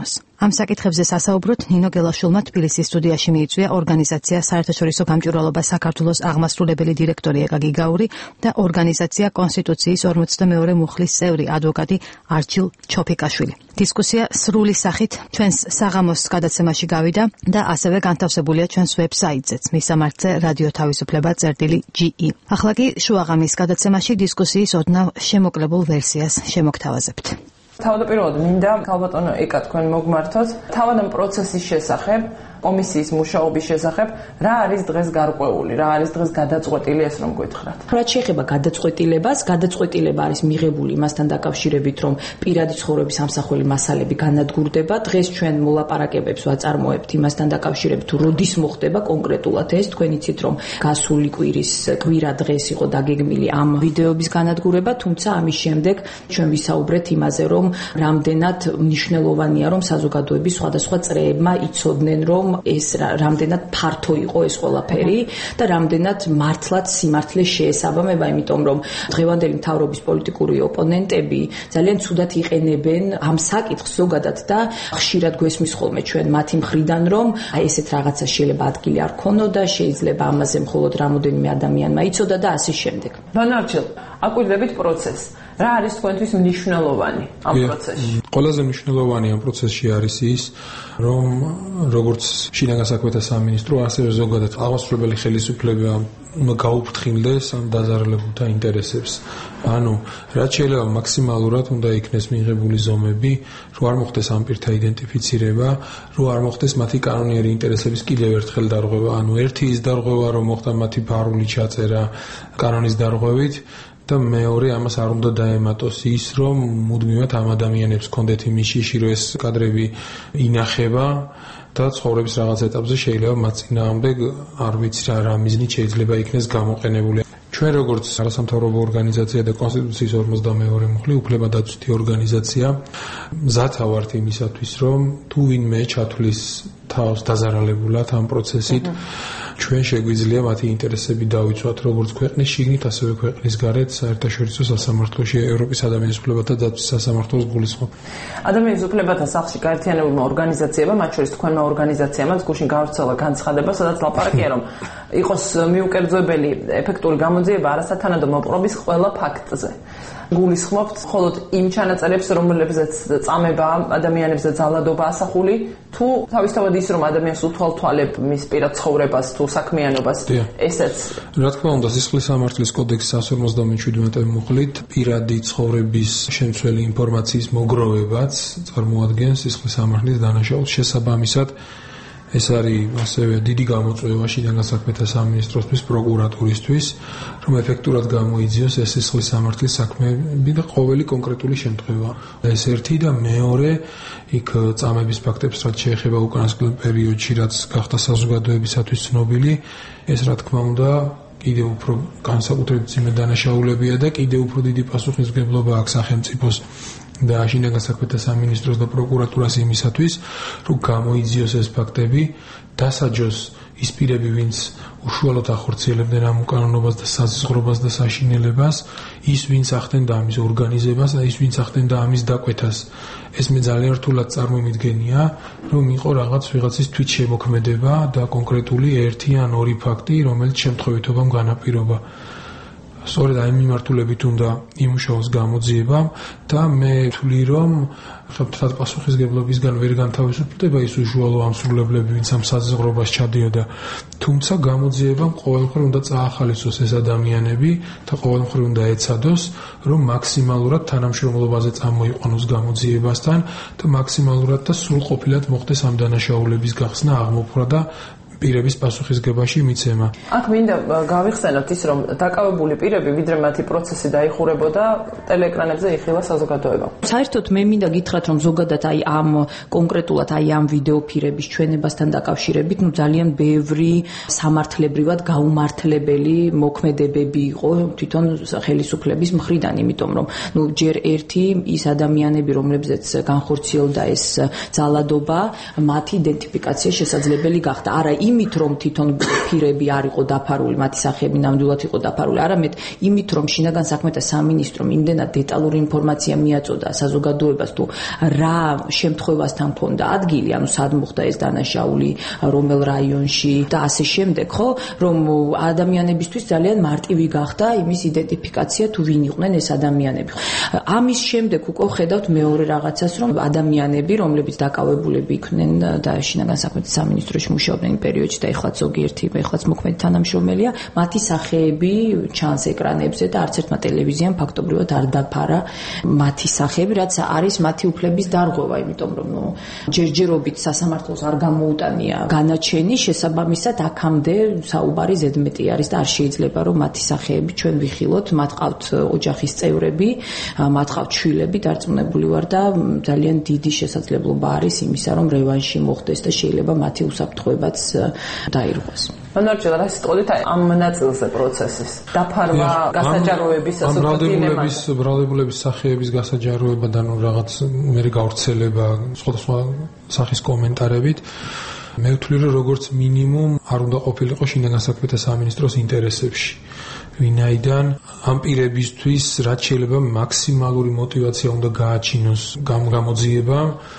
ამ საკითხებზე სასაუბროდ ნინო გელაშვილმა თბილისის სტუდიაში მიიწვია ორგანიზაცია საერთაშორისო გამჭვირვალობა საქართველოს აღმასრულებელი დირექტორი ეკა გიგაური და ორგანიზაცია კონსტიტუციის 42 მუხლის წევრი ადვოკატი არჩილ ჩოფიკაშვილი. დისკუსია სრული სახით ჩვენს საღამოს გადაცემაში გავიდა და ასევე განთავსებულია ჩვენს ვებსაიტზეც მისამართზე რადიო თავისუფლება.ge. ახლა კი შუაღამის გადაცემაში დისკუსიის ოდნავ შემოკლებულ ვერსიას შემოგთავაზებთ. თავდაპირველად მინდა ქალბატონო ეკა თქვენ მოგმართოთ თავადან პროცესის შესახებ, კომისიის მუშაობის შესახებ, რა არის დღეს გარკვეული, რა არის დღეს გადაწყვეტილი, ეს რომ გითხრათ. რაც შეეხება გადაწყვეტილებას, გადაწყვეტილება არის მიღებული იმასთან დაკავშირებით, რომ პირადი ცხოვრების ამსახველი მასალები განადგურდება. დღეს ჩვენ მოლაპარაკებებს ვაწარმოებთ იმასთან დაკავშირებით, როდის მოხდება კონკრეტულად ეს. თქვენ იცით, რომ გასული კვირა დღეს იყო დაგეგმილი ამ ვიდეოების განადგურება, თუმცა ამის შემდეგ ჩვენ ვისაუბრეთ იმაზე, რომ რამდენად მნიშვნელოვანია, რომ საზოგადოების სხვადასხვა წრეებმა იცოდნენ, რომ ეს რამდენად ფართო იყო ეს ყველაფერი და რამდენად მართლაც სიმართლეს შეესაბამება, იმიტომ რომ დღევანდელი მთავრობის პოლიტიკური ოპონენტები ძალიან ცუდად იყენებენ ამ საკითხს ზოგადად და ხშირად გვესმის ხოლმე ჩვენ მათი მხრიდან, რომ აი ესეთ რაღაცა შეიძლება ადგილი არ ქონოდა, შეიძლება ამაზე მხოლოდ რამოდენიმე ადამიანმა იცოდა და ასე შემდეგ. ბანარჩილ, აკვირდებით პროცესს. რა არის თქვენთვის მნიშვნელოვანი ამ პროცესში? ყველაზე მნიშვნელოვანი ამ პროცესში არის ის, რომ როგორც შინაგან საქმეთა სამინისტრო, ასევე ზოგადად აღმასრულებელი ხელისუფლება უნდა გაუფრთხილდეს ამ დაზარალებულთა ინტერესებს. ანუ რაც შეიძლება მაქსიმალურად უნდა იქნეს მიღებული ზომები, რომ არ მოხდეს ამ პირთა იდენტიფიცირება, რომ არ მოხდეს მათი კანონიერი ინტერესების კიდევ ერთხელ დარღვევა. ანუ ერთი ის დარღვევა, რომ მოხდა მათი ფარული ჩაწერა კანონის დარღვევით, და მეორე ამას არ უნდა დაემატოს ის, რომ მუდმივად ამ ადამიანებს კონდეთ იმის შიში, რომ ეს კადრები ინახება და ცხოვრების რაღაც ეტაპზე შეიძლება მათ წინააღმდეგ არ ვიცი რა მიზნით შეიძლება იქნეს გამოყენებული. ჩვენ როგორც არასამთავრობო ორგანიზაცია და კონსტიტუციის 42 მუხლი უფლებადაცვითი ორგანიზაცია მზათა ვართ იმისათვის, რომ თუ ვინმე ჩათვლის თავს დაზარალებულად ამ პროცესით, ჩვენ შეგვიძლია მათი ინტერესები დავიცვათ როგორც ქვეყნის შიგნით, ასევე ქვეყნის გარეთ საერთაშორისო სასამართლოში, ევროპის ადამიანის უფლებათა დაცვის სასამართლოს გულისხმობ. ადამიანის უფლებათა სახლში გაერთიანებულმა ორგანიზაციებმა, მათ შორის თქვენმა ორგანიზაციამ გუშინ გავრცელა განცხადება, სადაც ლაპარაკია, რომ იყოს მიუკერძოებელი ეფექტური გამოძიება არასათანადო მოპყრობის ყველა ფაქტზე. გულისხმობთ მხოლოდ იმ ჩანაწერებს, რომლებზეც წამება ადამიანებს და ძალადობა ასახული, თუ თავისთავად ის, რომ ადამიანს უთვალთვალებ მის პირად ცხოვრებას თუ საქმიანობას, ესეც. რა თქმა უნდა, სისხლის სამართლის კოდექსის 157 მუხლით პირადი ცხოვრების შემცველი ინფორმაციის მოგროვებაც წარმოადგენს სისხლის სამართლის დანაშაულს. შესაბამისად, ეს არის ასევე დიდი გამოწვევა შინაგან საქმეთა სამინისტროსთვის, პროკურატურისთვის, რომ ეფექტურად გამოიძიოს ეს სისხლის სამართლის საქმეები და ყოველი კონკრეტული შემთხვევა. ეს ერთი და მეორე, იქ წამების ფაქტებს რაც შეეხება უკანასკნელ პერიოდში, რაც გახდა საზოგადოებისათვის ცნობილი, ეს რა თქმა უნდა კიდევ უფრო განსაკუთრებით ძიმე დანაშაულებია და კიდევ უფრო დიდი პასუხისმგებლობა აქვს სახელმწიფოს და შინაგან საქმეთა სამინისტროს და პროკურატურას იმისათვის, რომ გამოიძიოს ეს ფაქტები, დასაჯოს ის პირები, ვინც უშუალოდ ახორციელებდნენ ამ უკანონობას და საზღვრობას და საშინელებას, ის ვინც ახდენდა ამის ორგანიზებას და ის ვინც ახდენდა ამის დაკვეთას. ეს მე ძალიან რთულად წარმომიდგენია, რომ იყო ვიღაცის თვითშემოქმედება და კონკრეტული ერთი ან ორი ფაქტი, რომელიც შემთხვევითობამ განაპირობა. სწორედ აი მიმართულებით უნდა იმუშაოს გამოძიებამ და მე ვთვლი, რომ ხალხთა პასუხისგებლობისგან ვერ განთავისუფლდება ის უშუალო ამსრულებლები, ვინც ამ საზღვრობას ჩადიოდა. თუმცა გამოძიებამ ყოველმხრივ უნდა წაახალისოს ეს ადამიანები და ყოველმხრივ უნდა ეცადოს, რომ მაქსიმალურად თანამშრომლობაზე წამოიყვანოს გამოძიებასთან და მაქსიმალურად და სრულყოფილად მოხდეს ამ დანაშაულების გახსნა, აღმოფხვრა და პირების პასუხისგებაში მიცემა. აქ მინდა გავიხსენოთ ის, რომ დაკავებული პირები, ვიდრე მათი პროცესი დაიხურებოდა, ტელეეკრანებზე იხილა საზოგადოება. საერთოდ მე მინდა გითხრათ, რომ ზოგადად აი ამ კონკრეტულად აი ამ ვიდეო ფირების ჩვენებასთან დაკავშირებით, ძალიან ბევრი სამართლებრივად გაუმართლებელი მოქმედებები იყო თვითონ ხელისუფლების მხრიდან, იმიტომ რომ ჯერ ერთი ის ადამიანები, რომლებზეც განხორციელდა ეს ძალადობა, მათი იდენტიფიკაცია შესაძლებელი გახდა. არა იმ იმით რომ თვითონ ფირები არ იყო დაფარული, მათი სახეები ნამდვილად იყო დაფარული, არამედ იმით რომ შინაგან საქმეთა სამინისტრომ იმდენად დეტალური ინფორმაცია მიაწოდა საზოგადოებას თუ რა შემთხვევასთან ჰქონდა ადგილი, ანუ სად მოხდა ეს დანაშაული, რომელ რაიონში და ასე შემდეგ, ხო, რომ ადამიანებისთვის ძალიან მარტივი გახდა იმის იდენტიფიკაცია თუ ვინ იყვნენ ეს ადამიანები. ამის შემდეგ უკვე ხედავთ მეორე რაღაცას, რომ ადამიანები, რომლებიც დაკავებულები იქნენ და შინაგან საქმეთა სამინისტროში მუშაობდნენ იმ პერიოდში და ეხლაც ზოგიერთი ეხლაც მოქმედი თანამშრომელია, მათი სახეები ჩანს ეკრანებზე და არც ერთმა ტელევიზიამ ფაქტობრივად არ დაფარა მათი სახეები, რაც არის მათი უფლების დარღვევა, იმიტომ რომ ჯერჯერობით სასამართლოს არ გამოუტანია განაჩენი, შესაბამისად აქამდე საუბარი ზედმეტი არის და არ შეიძლება რომ მათი სახეები ჩვენ ვიხილოთ, მათ ყავთ ოჯახის წევრები, მათ ყავთ შვილები, დარწმუნებული ვარ და ძალიან დიდი შესაძლებლობა არის იმისა, რომ რევანში მოხდეს და შეიძლება მათი უსაფრთხოებაც დაირღვეს. მანარჩელა რა სიტყვით ამ ნაწილზე პროცესის დაფარვა, გასაჯაროების ბრალდებულების სახეების გასაჯაროება და რაღაც მერე გავრცელება სხვადასხვა სახის კომენტარებით მე ვთვლი რომ როგორც მინიმუმ არ უნდა ყოფილიყო შინაგან საქმეთა სამინისტროს ინტერესებში. ვინაიდან ამ პირებისთვის რაც შეიძლება მაქსიმალური мотиваცია უნდა გააჩინოს გამოძიება,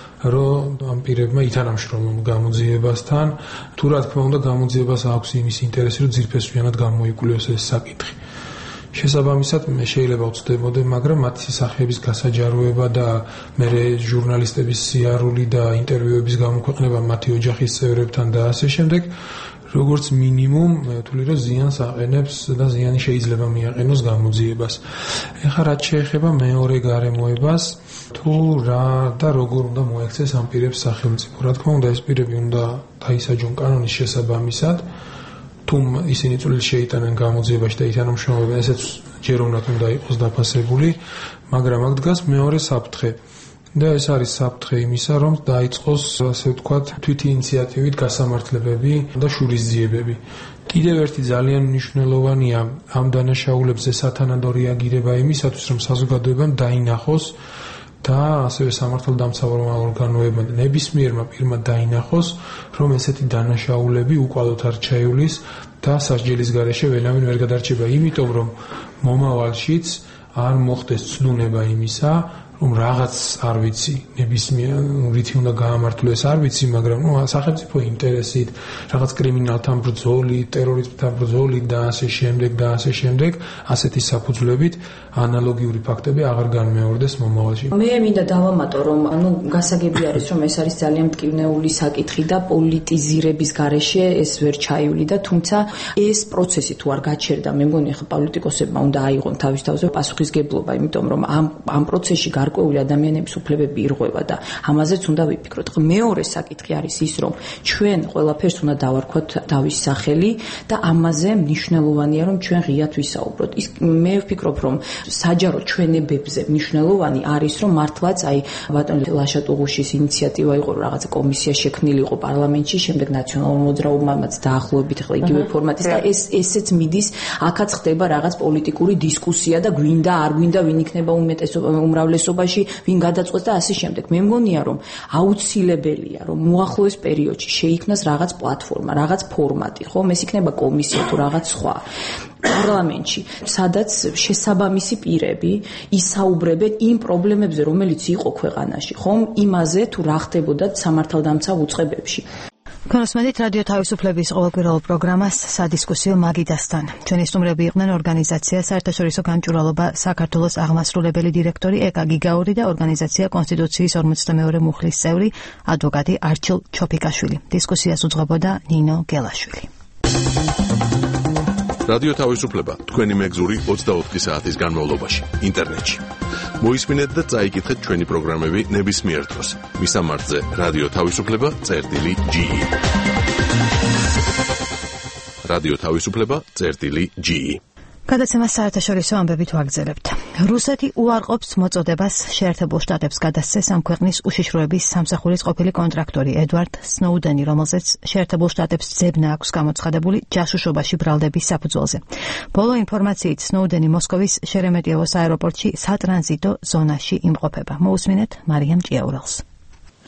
რომ ამ პირებმა ითანამშრომლონ გამოძიებასთან, თუ რა თქმა უნდა გამოძიებას აქვს იმის ინტერესი, რომ ძირფესვიანად გამოიკვლიოს ეს საკითხი. შესაბამისად მე შეიძლება ვწდებოდე, მაგრამ მათი სახეების გასაჯაროება და მე ჟურნალისტების სიარული და ინტერვიუების გამოქვეყნება მათი ოჯახის წევრებთან და ასე შემდეგ როგორც მინიმუმ მე ვთვლი რომ ზიანს აყენებს და ზიანი შეიძლება მიაყენოს გამოძიებას. ეხლა რაც შეეხება მეორე გარემოებას, თუ რა და როგორ უნდა მოექცეს ამ პირებს სახელმწიფო. რა თქმა უნდა ეს პირები უნდა დაისაჯონ კანონის შესაბამისად, თუ ისინი წვლილს შეიტანენ გამოძიებაში და ითანამშრომლობენ, ესეც ჯეროვნად უნდა იყოს დაფასებული, მაგრამ აქ დგას მეორე საფრთხე. და ეს არის საფრთხე იმისა, რომ დაიწყოს, ასე ვთქვათ, თვითინიციატივით გასამართლებები და შურისძიებები. კიდევ ერთი ძალიან მნიშვნელოვანია ამ დანაშაულებზე სათანადო რეაგირება იმისათვის, რომ საზოგადოებამ დაინახოს და ასევე სამართალდამცავ ორგანოებმა ნებისმიერმა პირმა დაინახოს, რომ ესეთი დანაშაულები უკვალოდ არ ჩაივლის და სასჯელის გარეშე ვერავინ ვერ გადარჩება, იმიტომ რომ მომავალშიც არ მოხდეს ცდუნება იმისა, რომ რაღაც არ ვიცი, ნებისმიერ რითი უნდა გაამართლოს არ ვიცი, მაგრამ სახელმწიფო ინტერესით, რაღაც კრიმინალთან ბრძოლი, ტერორიზმთან ბრძოლი და ასე შემდეგ, ასეთი საფუძვლებით ანალოგიური ფაქტები აღარ განმეორდეს მომავალში. მე მინდა დავამატო, რომ გასაგები არის, რომ ეს არის ძალიან მტკივნეული საკითხი და პოლიტიზირების გარეშე ეს ვერ ჩაივლიდა, თუმცა ეს პროცესი თუ არ გაჩერდა, მე მგონი ხა პოლიტიკოსებმა უნდა აიღონ თავის თავზე პასუხისგებლობა, იმიტომ რომ ამ პროცესში გარკვეული ადამიანების უფლებები ირღვევა და ამაზეც უნდა ვიფიქროთ. მეორე საკითხი არის ის, რომ ჩვენ ყველაფერს უნდა დავარქვათ დავის სახელი და ამაზე მნიშვნელოვანია, რომ ჩვენ ღიად ვისაუბროთ. მე ვფიქრობ, რომ საჯარო ჩვენებებზე მნიშვნელოვანი არის, რომ მართლაც აი ბატონ ლაშატუღუშის ინიციატივა იყო, რომ რაღაცა კომისია შექმნილიყო პარლამენტში, შემდეგ ნაციონალურ მოძრაობამაც დაახლოებით ახლა იგივე ფორმატის და ესეც მიდის, აქაც ხდება რაღაც პოლიტიკური დისკუსია და გვინდა არ გვინდა, ვინ იქნება უმრავლესობაში, ვინ გადაწყვეტს და ასე შემდეგ. მე მგონია, რომ აუცილებელია, რომ მოახლოეს პერიოდში შეიქმნას რაღაც პლატფორმა, რაღაც ფორმატი, ხომ? ეს იქნება კომისია თუ რაღაც სხვა. პარლამენტში, სადაც შესაბამისი პირები ისაუბრებენ იმ პრობლემებზე, რომელიც იყო ქვეყანაში, ხომ? იმაზე, თუ რა ხდებოდა სამართალდამცავ უწყებებში. კონსმედით რადიო თავისუფლების ყოველკვირეულ პროგრამას სადისკუსიო მაგიდასთან. ჩვენი სტუმრები იყვნენ ორგანიზაცია საერთაშორისო გამჭვირვალობა საქართველოს აღმასრულებელი დირექტორი ეკა გიგაური და ორგანიზაცია კონსტიტუციის 42 მუხლის წევრი ადვოკატი არჩილ ჩოფიკაშვილი. დისკუსიას უძღვებოდა ნინო გელაშვილი. რადიო თავისუფლება თქვენი მეგზური 24 საათის განმავლობაში ინტერნეტში. მოისმინეთ და წაიკითხეთ ჩვენი პროგრამები ნებისმიერ დროს. მისამართზე რადიო თავისუფლება.ge. რადიო თავისუფლება.ge. გადაცემას საერთაშორისო ამბებით ვაგრძელებთ. რუსეთი უარყოფს მოწოდებას შეერთებულ შტატებს გადასცეს ამ ქვეყნის უშიშროების სამსახურის ყოფილი კონტრაქტორი ედვარდ სნოუდენი, რომელზეც შეერთებულ შტატებს ძებნა აქვს გამოცხადებული ჯაშუშობაში ბრალდების საფუძველზე. ბოლო ინფორმაციით სნოუდენი მოსკოვის შერემეტიევოს აეროპორტში სატრანზიტო ზონაში იმყოფება. მოусმინეთ მარიამ ჭიაურელს.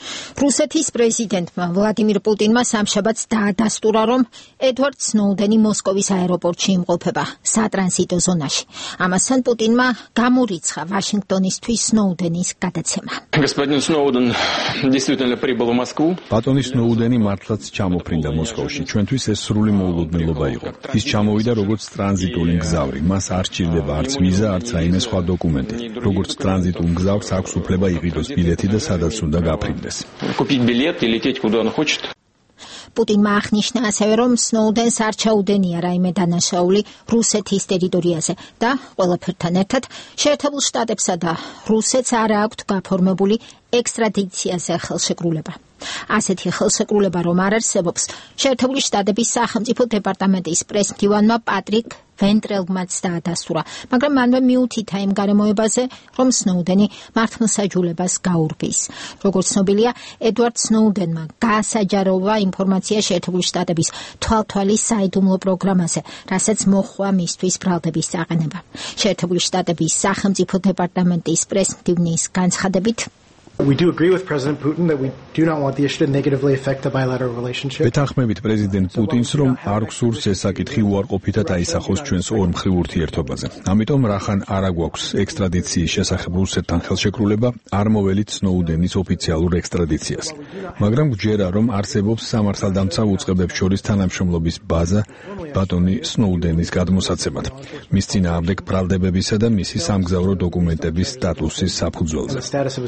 რუსეთის პრეზიდენტმა ვლადიმირ პუტინმა სამშაბათს დაადასტურა, რომ ედვარდ სნოუდენი მოსკოვის აეროპორტში იმყოფება სატრანზიტო ზონაში. ამასთან პუტინმა გამორიცხა ვაშინგტონისთვის სნოუდენის გადაცემა. Господин Сноуден действительно прибыл в Москву. ბატონი სნოუდენი მართლაც ჩამოფრინდა მოსკოვში. ჩვენთვის ეს სრული მოულოდნელობა იყო. ის ჩამოვიდა როგორც ტრანზიტული მგზავრი. მას არ სჭირდება არც ვიზა, არც რაიმე სხვა დოკუმენტი. როგორც ტრანზიტულ მგზავრს აქვს უფლება იყიდოს ბილეთი და სადაც უნდა გაფრინდეს. Купить билет и лететь куда он хочет. პუტინმა აღნიშნა ასევე, რომ სნოუდენს არ ჩაუდენია რაიმე დანაშაული რუსეთის ტერიტორიაზე და ყველაფერთან ერთად შეერთებულ შტატებსა და რუსეთს არ აქვთ გაფორმებული ექსტრადიციაზე ხელშეკრულება. ასეთი ხელშეკრულება რომ არ არსებობს, შეერთებული შტატების სახელმწიფო დეპარტამენტის პრესმდივანმა პატრიკ ვენტრელმაც დაადასტურა, მაგრამ მანვე მიუთითა იმ გარემოებაზე, რომ სნოუდენი მართლმსაჯულებას გაურბის. როგორც ცნობილია, ედვარდ სნოუდენმა გაასაჯაროვა ინფორმაცია შეერთებული შტატების თვალთვალის საიდუმლო პროგრამაზე, რასაც მოჰყვა მისთვის ბრალდების წაყენება. შეერთებული შტატების სახელმწიფო დეპარტამენტის პრესმდივნის განცხადებით, We do agree with President Putin that we do not want the issue to negatively affect the bilateral relationship. ვეთანხმებით პრეზიდენტ პუტინს, რომ არ გსურს ეს საკითხი უარყოფითად აისახოს ჩვენს ორმხრივ ურთიერთობაზე. ამიტომ რახან არ აგვაქვს ექსტრადიციის შესახებ რუსეთთან ხელშეკრულება, არ მოველით სნოუდენის ოფიციალურ ექსტრადიციას. მაგრამ გვჯერა, რომ არსებობს სამართალდამცავ უწყებებს შორის თანამშრომლობის ბაზა ბატონი სნოუდენის გადმოსაცემად, მის წინააღმდეგ ბრალდებებისა და მისი სამგზავრო დოკუმენტების სტატუსის საფუძველზე.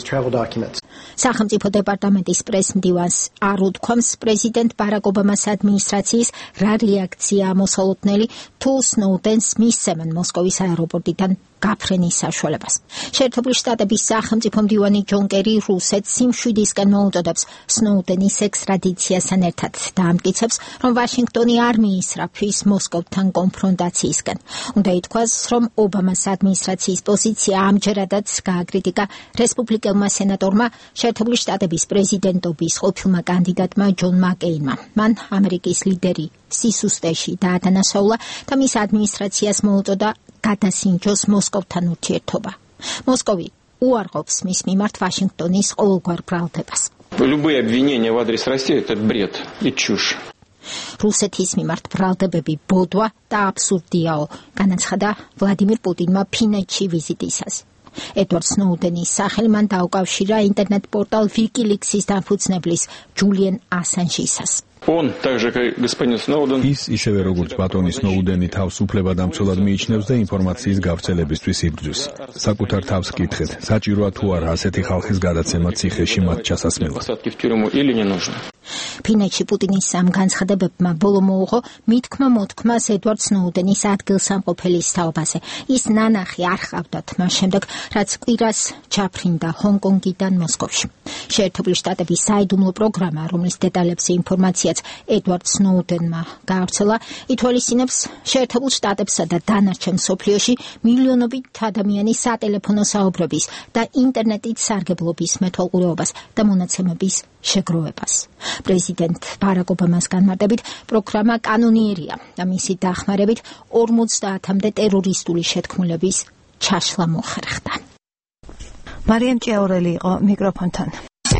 სახელმწიფო დეპარტამენტის პრესმდივანს არ უთქვამს პრეზიდენტ ბარაკ ობამას ადმინისტრაციის რა რეაქცია მოსალოდნელი თუ სნოუდენს მისცემენ მოსკოვის აეროპორტიდან გაფრენის საშუალებას. შეერთებული შტატების სახელმწიფო მდივანი ჯონ კერი რუსეთს სიმშვიდისკენ მოუწოდებს სნოუდენის ექსტრადიციასთან ერთად და ამტკიცებს, რომ ვაშინგტონი არ მიისრაფვის მოსკოვთან კონფრონტაციისკენ. უნდა ითქვას, რომ ობამას ადმინისტრაციის პოზიცია ამჯერადაც გააკრიტიკა რესპუბლიკელმა სენატორმა შეერთებული შტატების პრეზიდენტობის ყოფილმა კანდიდატმა ჯონ მაკეინმა. მან ამერიკის ლიდერი სისუსტეში დაადანაშაულა და მის ადმინისტრაციას მოუწოდა გადასინჯოს მოსკოვთან ურთიერთობა. მოსკოვი უარყოფს მის მიმართ ვაშინგტონის ყოველგვარ ბრალდებას. Любые обвинения в адрес России это бред и чушь. რუსეთის მიმართ ბრალდებები ბოდვა და აბსურდიაო, განაცხადა ვლადიმირ პუტინმა ფინეთში ვიზიტისას. ედვარდ სნოუდენის სახელი მან დაუკავშირა ინტერნეტ პორტალ WikiLeaks-ის დამფუძნებლის ჯულიენ ასანჟისას. Он, так же как господин Сноуден, ის ისევე როგორც ბატონი სნოუდენი თავს უფლებადამცველად მიიჩნევს და ინფორმაციის გავრცელებისთვის იბრძვის. საკუთარ თავს კითხეთ, საჭიროა თუ არა ასეთი ხალხის გადაცემა ციხეში მათ ჩასასმელად. ფინეთში პუტინის სამ განცხადებებმა ბოლო მოუღო მითქმა მოთქმას ედვარდ სნოუდენის ადგილსამყოფელის თაობაზე. ის ნანახი არ ჰყავდათ მას შემდეგ, რაც კვირას ჩაფრინდა ჰონკონგიდან მოსკოვში. შეერთებული შტატების საიდუმლო პროგრამა, რომლის დეტალებზე ინფორმაციაც ედვარდ სნოუდენმა გაავრცელა, ითვალისწინებს შეერთებულ შტატებსა და დანარჩენ მსოფლიოში მილიონობით ადამიანის სატელეფონო საუბრების და ინტერნეტით სარგებლობის მეთვალყურეობას და მონაცემების შეგროვებას. პრეზიდენტ ბარაკ ობამას განმარტებით, პროგრამა კანონიერია და მისი დახმარებით 50-მდე ტერორისტული შეთქმულების ჩაშლა მოხერხდა. მარიამ ჭიაურელი იყო მიკროფონთან.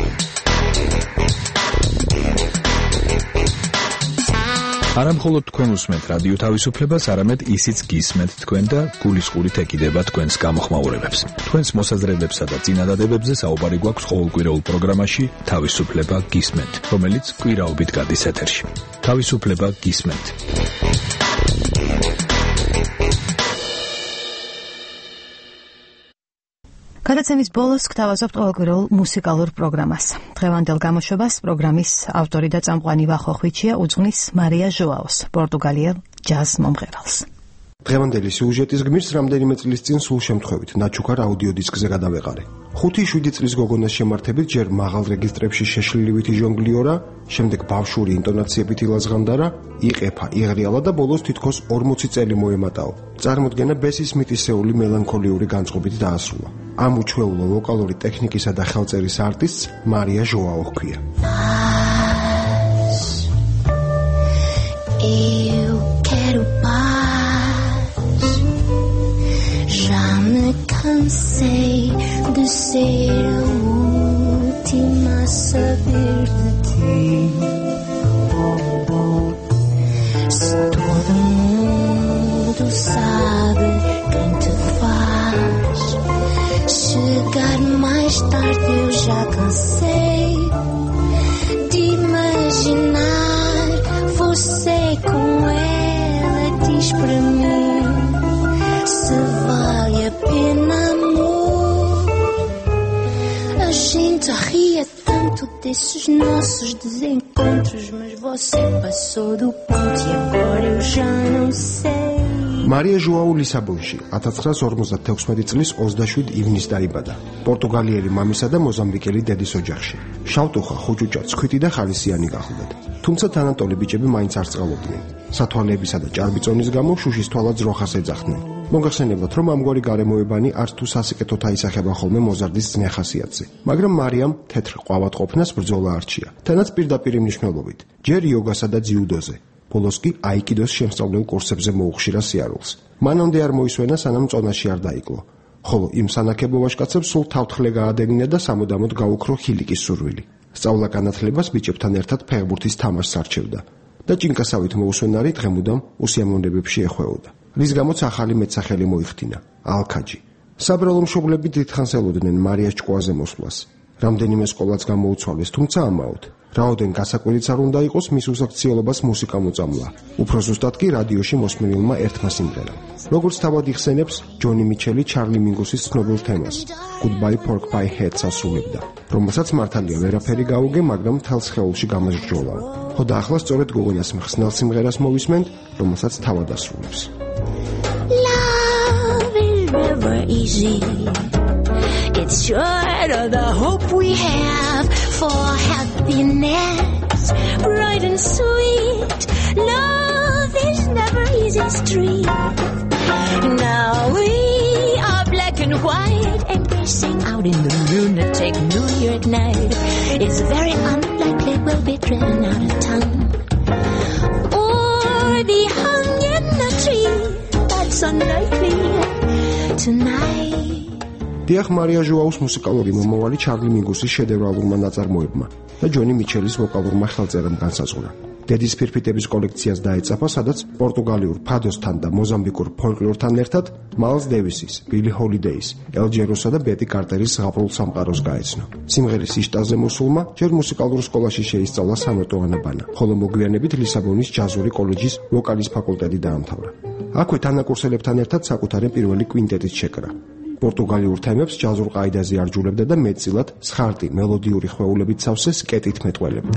არა მხოლოდ თქვენ უსმენთ რადიო თავისუფლებას, არამედ ისიც გისმენთ თქვენ და გულისყურით ეკიდება თქვენს გამოხმაურებებს. თქვენს მოსაზრებებსა და წინადადებებზე საუბარი გვაქვს ყოველკვირეულ პროგრამაში თავისუფლება გისმენთ, რომელიც კვირაობით გადის ეთერში. თავისუფლება გისმენთ. გადაცემის ბოლოს გთავაზობთ ყოველკვირეულ მუსიკალურ პროგრამას. დღევანდელ გამოშვებას პროგრამის ავტორი და წამყვანი ვახოხვიჩია უძღვნის მარია ჟოაოს, პორტუგალიელ ჯაზ მომღერალს. დღევანდელი სიუჟეტის გმირს რამდენიმე წლის წინ სულ შემთხვევით ნაჩუქარ აუდიო დისკზე გადავეყარე. 5-7 წლის გოგონას შემართებით ჯერ მაღალ რეგისტრებში შეშლილივითი ჟონგლიორა, შემდეგ ბავშვური ინტონაციებით ილაზღამდარა, იყეფა, იღრიალა და ბოლოს თითქოს 40 წელი მოემატაო. წარმოდგენა ბესი სმიტისეული მელანქოლიური განწყობით დაასრულა. ამ უჩვეულო ვოკალური ტექნიკისა და ხელწერის არტისტს მარია ჟოაო ჰქვია. Eu quero paz. Já me cansei de ser o última a saber de ti. Se todo mundo sabe quem te faz chegar mais tarde, eu já cansei de imaginar você com ela. Diz pra mim se vale a pena, amor. A gente ria tanto desses nossos desencontros, mas você passou do ponto e agora eu já não sei. მარია ჟოაუ ლისაბონში 1956 წლის 27 ივნისს დაიბადა. პორტუგალიელი მამისა და მოზამბიკელი დედის ოჯახში. შავტუხა, ხუჭუჭა, ცხვიტი და ხალისიანი გახლდათ. თუმცა თანატოლი ბიჭები მაინც არ წყალობდნენ. სათვალეებისა და ჭარბიწონის გამო შუშის თვალა ძროხას ეძახდნენ. მოგახსენებათ, რომ ამგვარი გარემოებანი არც თუ სასიკეთოდ აისახება ხოლმე მოზარდის ძნე ხასიათზე. მაგრამ მარიამ თეთრ ყვავატყოფნას ბრძოლა არჩია. თანაც პირდაპირი მნიშვნელობით. ჯერ იოგასა და ძიუდოზე. ბოლოს კი აიკიდოს შემსწავლელ კურსებზე მოუხშირა სიარულს. მანამდე არ მოისვენა, სანამ წონაში არ დაიკლო. ხოლო იმ სანაკებო ვაჟკაცებს სულ თავთხლე გაადეგნა და სამუდამოდ გაუქრო ხილიკის სურვილი. სწავლა-განათლებას ბიჭებთან ერთად ფეხბურთის თამაშს არჩევდა და ჭინკასავით მოусვენარი დღემუდამ უსიამოვნებებში ეხვეოდა. რის გამოც ახალი მეტსახელი მოიხდინა ალქაჯი. საბრალო მშობლები დიდხანს ელოდნენ მარიას ჭკუაზე მოსვლას. რამდენიმე სკოლაც გამოუცვალეს, თუმცა ამაოდ. რაოდენ გასაკვირიც არ უნდა იყოს, მის უსაქციელობას მუსიკა მოწამლა. უფრო ზუსტად კი რადიოში მოსმენილმა ერთმა სიმღერამ. როგორც თავად იხსენებს, ჯონი მიჩელი ჩარლი მინგუსის ცნობილ თემას Goodbye Pork Pie Heads ასრულებდა, რომელსაც მართალია ვერაფერი გაუგე, მაგრამ თელს ხეულში გამასჯოლაო. ხო და ახლა სწორედ გოგონას მხსნელ სიმღერას მოვისმენთ, რომელსაც თავად ასრულებს. Love is never easy. It's short of the hope we have for happiness, bright and sweet. Love is never easy street. Now we are black and white, embracing out in the lunatic New York night. It's very unlikely we'll be driven out of town or be hung in a tree. That's unlikely tonight. დიახ, მარია ჟოაუს მუსიკალური მომავალი ჩარლი მინგუსის შედევრალურმა ნაწარმოებმა და ჯონი მიჩელის ვოკალურმა ხელწერამ განსაზღვრა. დედის ფირფიტების კოლექციას დაეწაფა, სადაც პორტუგალიურ ფადოსთან და მოზამბიკურ ფოლკლორთან ერთად მაილს დევისის, ბილი ჰოლიდეის, ელჯეროსა და ბეტი კარტერის ზღაპრულ სამყაროს გაეცნო. სიმღერის იშტაზე მოსულმა ჯერ მუსიკალურ სკოლაში შეისწავლა სანოტო ანაბანა, ხოლო მოგვიანებით ლისაბონის ჯაზური კოლეჯის ვოკალის ფაკულტეტი დაამთავრა. აქვე თანაკურსელებთან ერთად საკუთარი პირველი კვინტეტიც შეკრა. პორტუგალიურ თემებს ჯაზურ ყაიდაზე არჯულებდა და მეტწილად სხარტი მელოდიური ხვეულებით სავსე სკეტით მეტყველებდა.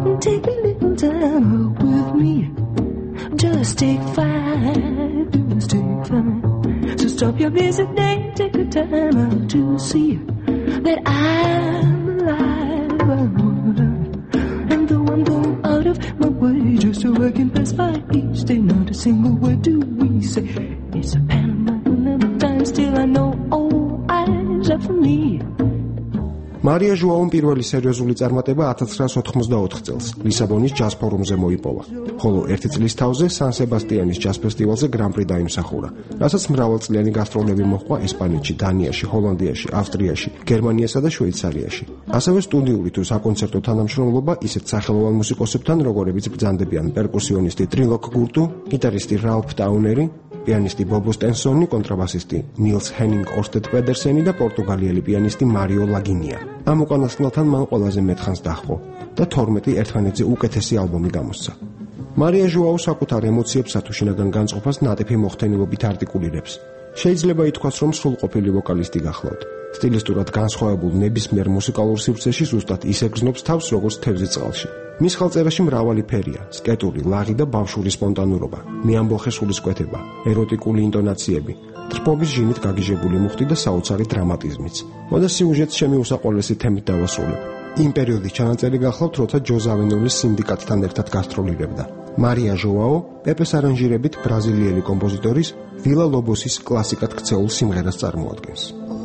Still I know all eyes are for me. მარია ჟოაუმ პირველი სერიოზული წარმატება 1984 წელს ლისაბონის ჯაზ ფორუმზე მოიპოვა, ხოლო ერთი წლის თავზე სან სებასტიანის ჯაზ ფესტივალზე გრან-პრი დაიმსახურა, რასაც მრავალწლიანი გასტროლები მოჰყვა ესპანეთში, დანიაში, ჰოლანდიაში, ავსტრიაში, გერმანიასა და შვეიცარიაში. ასევე სტუდიური თუ საკონცერტო თანამშრომლობა ისეთ სახელოვან მუსიკოსებთან, როგორებიც ბრძანდებიან პერკუსიონისტი ტრილოკ გურტუ, გიტარისტი რალფ ტაუნერი, პიანისტი ბობო სტენსონი, კონტრაბასისტი ნილს ჰენინგ ორსტედ პედერსენი და პორტუგალიელი პიანისტი მარიო ლაგინია. ამ უკანასკნელთან მან ყველაზე მეტხანს დაჰყო და 12 ერთმანეთზე უკეთესი ალბომი გამოსცა. მარია ჟოაუ საკუთარ ემოციებსა თუ შინაგან განწყობას ნატიფი მოხდენილობით არტიკულირებს. შეიძლება ითქვას, რომ სრულყოფილი ვოკალისტი გახლავთ. სტილისტურად განსხვავებულ ნებისმიერ მუსიკალურ სივრცეში ზუსტად ისე გრძნობს თავს, როგორც თევზი წყალში. მის ხელწერაში მრავალი ფერია: სკეტური, ლაღი და ბავშვური სპონტანურობა, მეამბოხე სულისკვეთება, ეროტიკული ინტონაციები, ტრფობის ჟიმით გაგიჟებული მუხტი და საოცარი დრამატიზმიც. მოდა სიუჟეტს შემიუსაყოლესი თემით დავასრულებ. იმ პერიოდის ჩანაწერი გახლავთ, როცა ჯო ზავენოლის სინდიკატთან ერთად გასტროლირებდა. მარია ჟოაუ პეპეს არანჟირებით ბრაზილიელი კომპოზიტორის ვილა ლობოსის კლასიკად ქცეულ სიმღერას წარმოადგენს.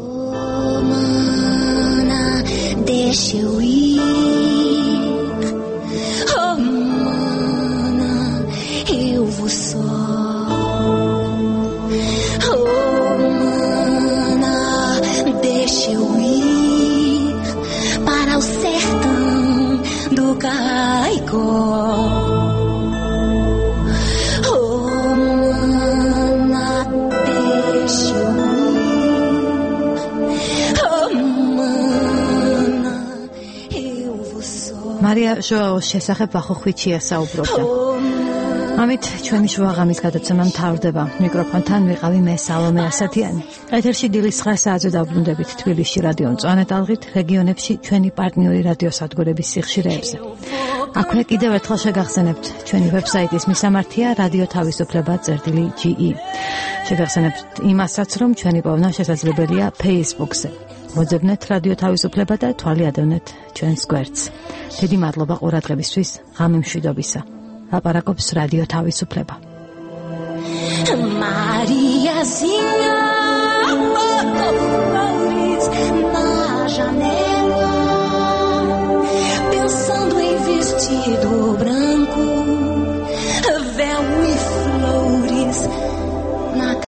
Deixa eu ir, oh mana, eu vou só, oh mana, deixa eu ir para o ჟოაოს შესახებ ვახოხვიჩია საუბრობდა. ამით ჩვენი შუაღამის გადაცემა მთავრდება. მიკროფონთან ვიყავი მე სალომე ასათიანი. ეთერში დილის 9 საათზე დავბრუნდებით თბილისში რადიო მწვანე ტალღით, რეგიონებში ჩვენი პარტნიორი რადიოსადგურების სიხშირეებზე. აქვე კიდევ ერთხელ შეგახსენებთ ჩვენი ვებსაიტის მისამართია radioთავისუფლება.ge. შეგახსენებთ იმასაც, რომ ჩვენი პოვნა შესაძლებელია Facebook-ზე. მოძებნეთ რადიო თავისუფლება და თვალი ადევნეთ ჩვენს გვერდს. დიდი მადლობა ყურადღებისთვის, ღამე მშვიდობისა. ლაპარაკობს რადიო თავისუფლება. Maria Sing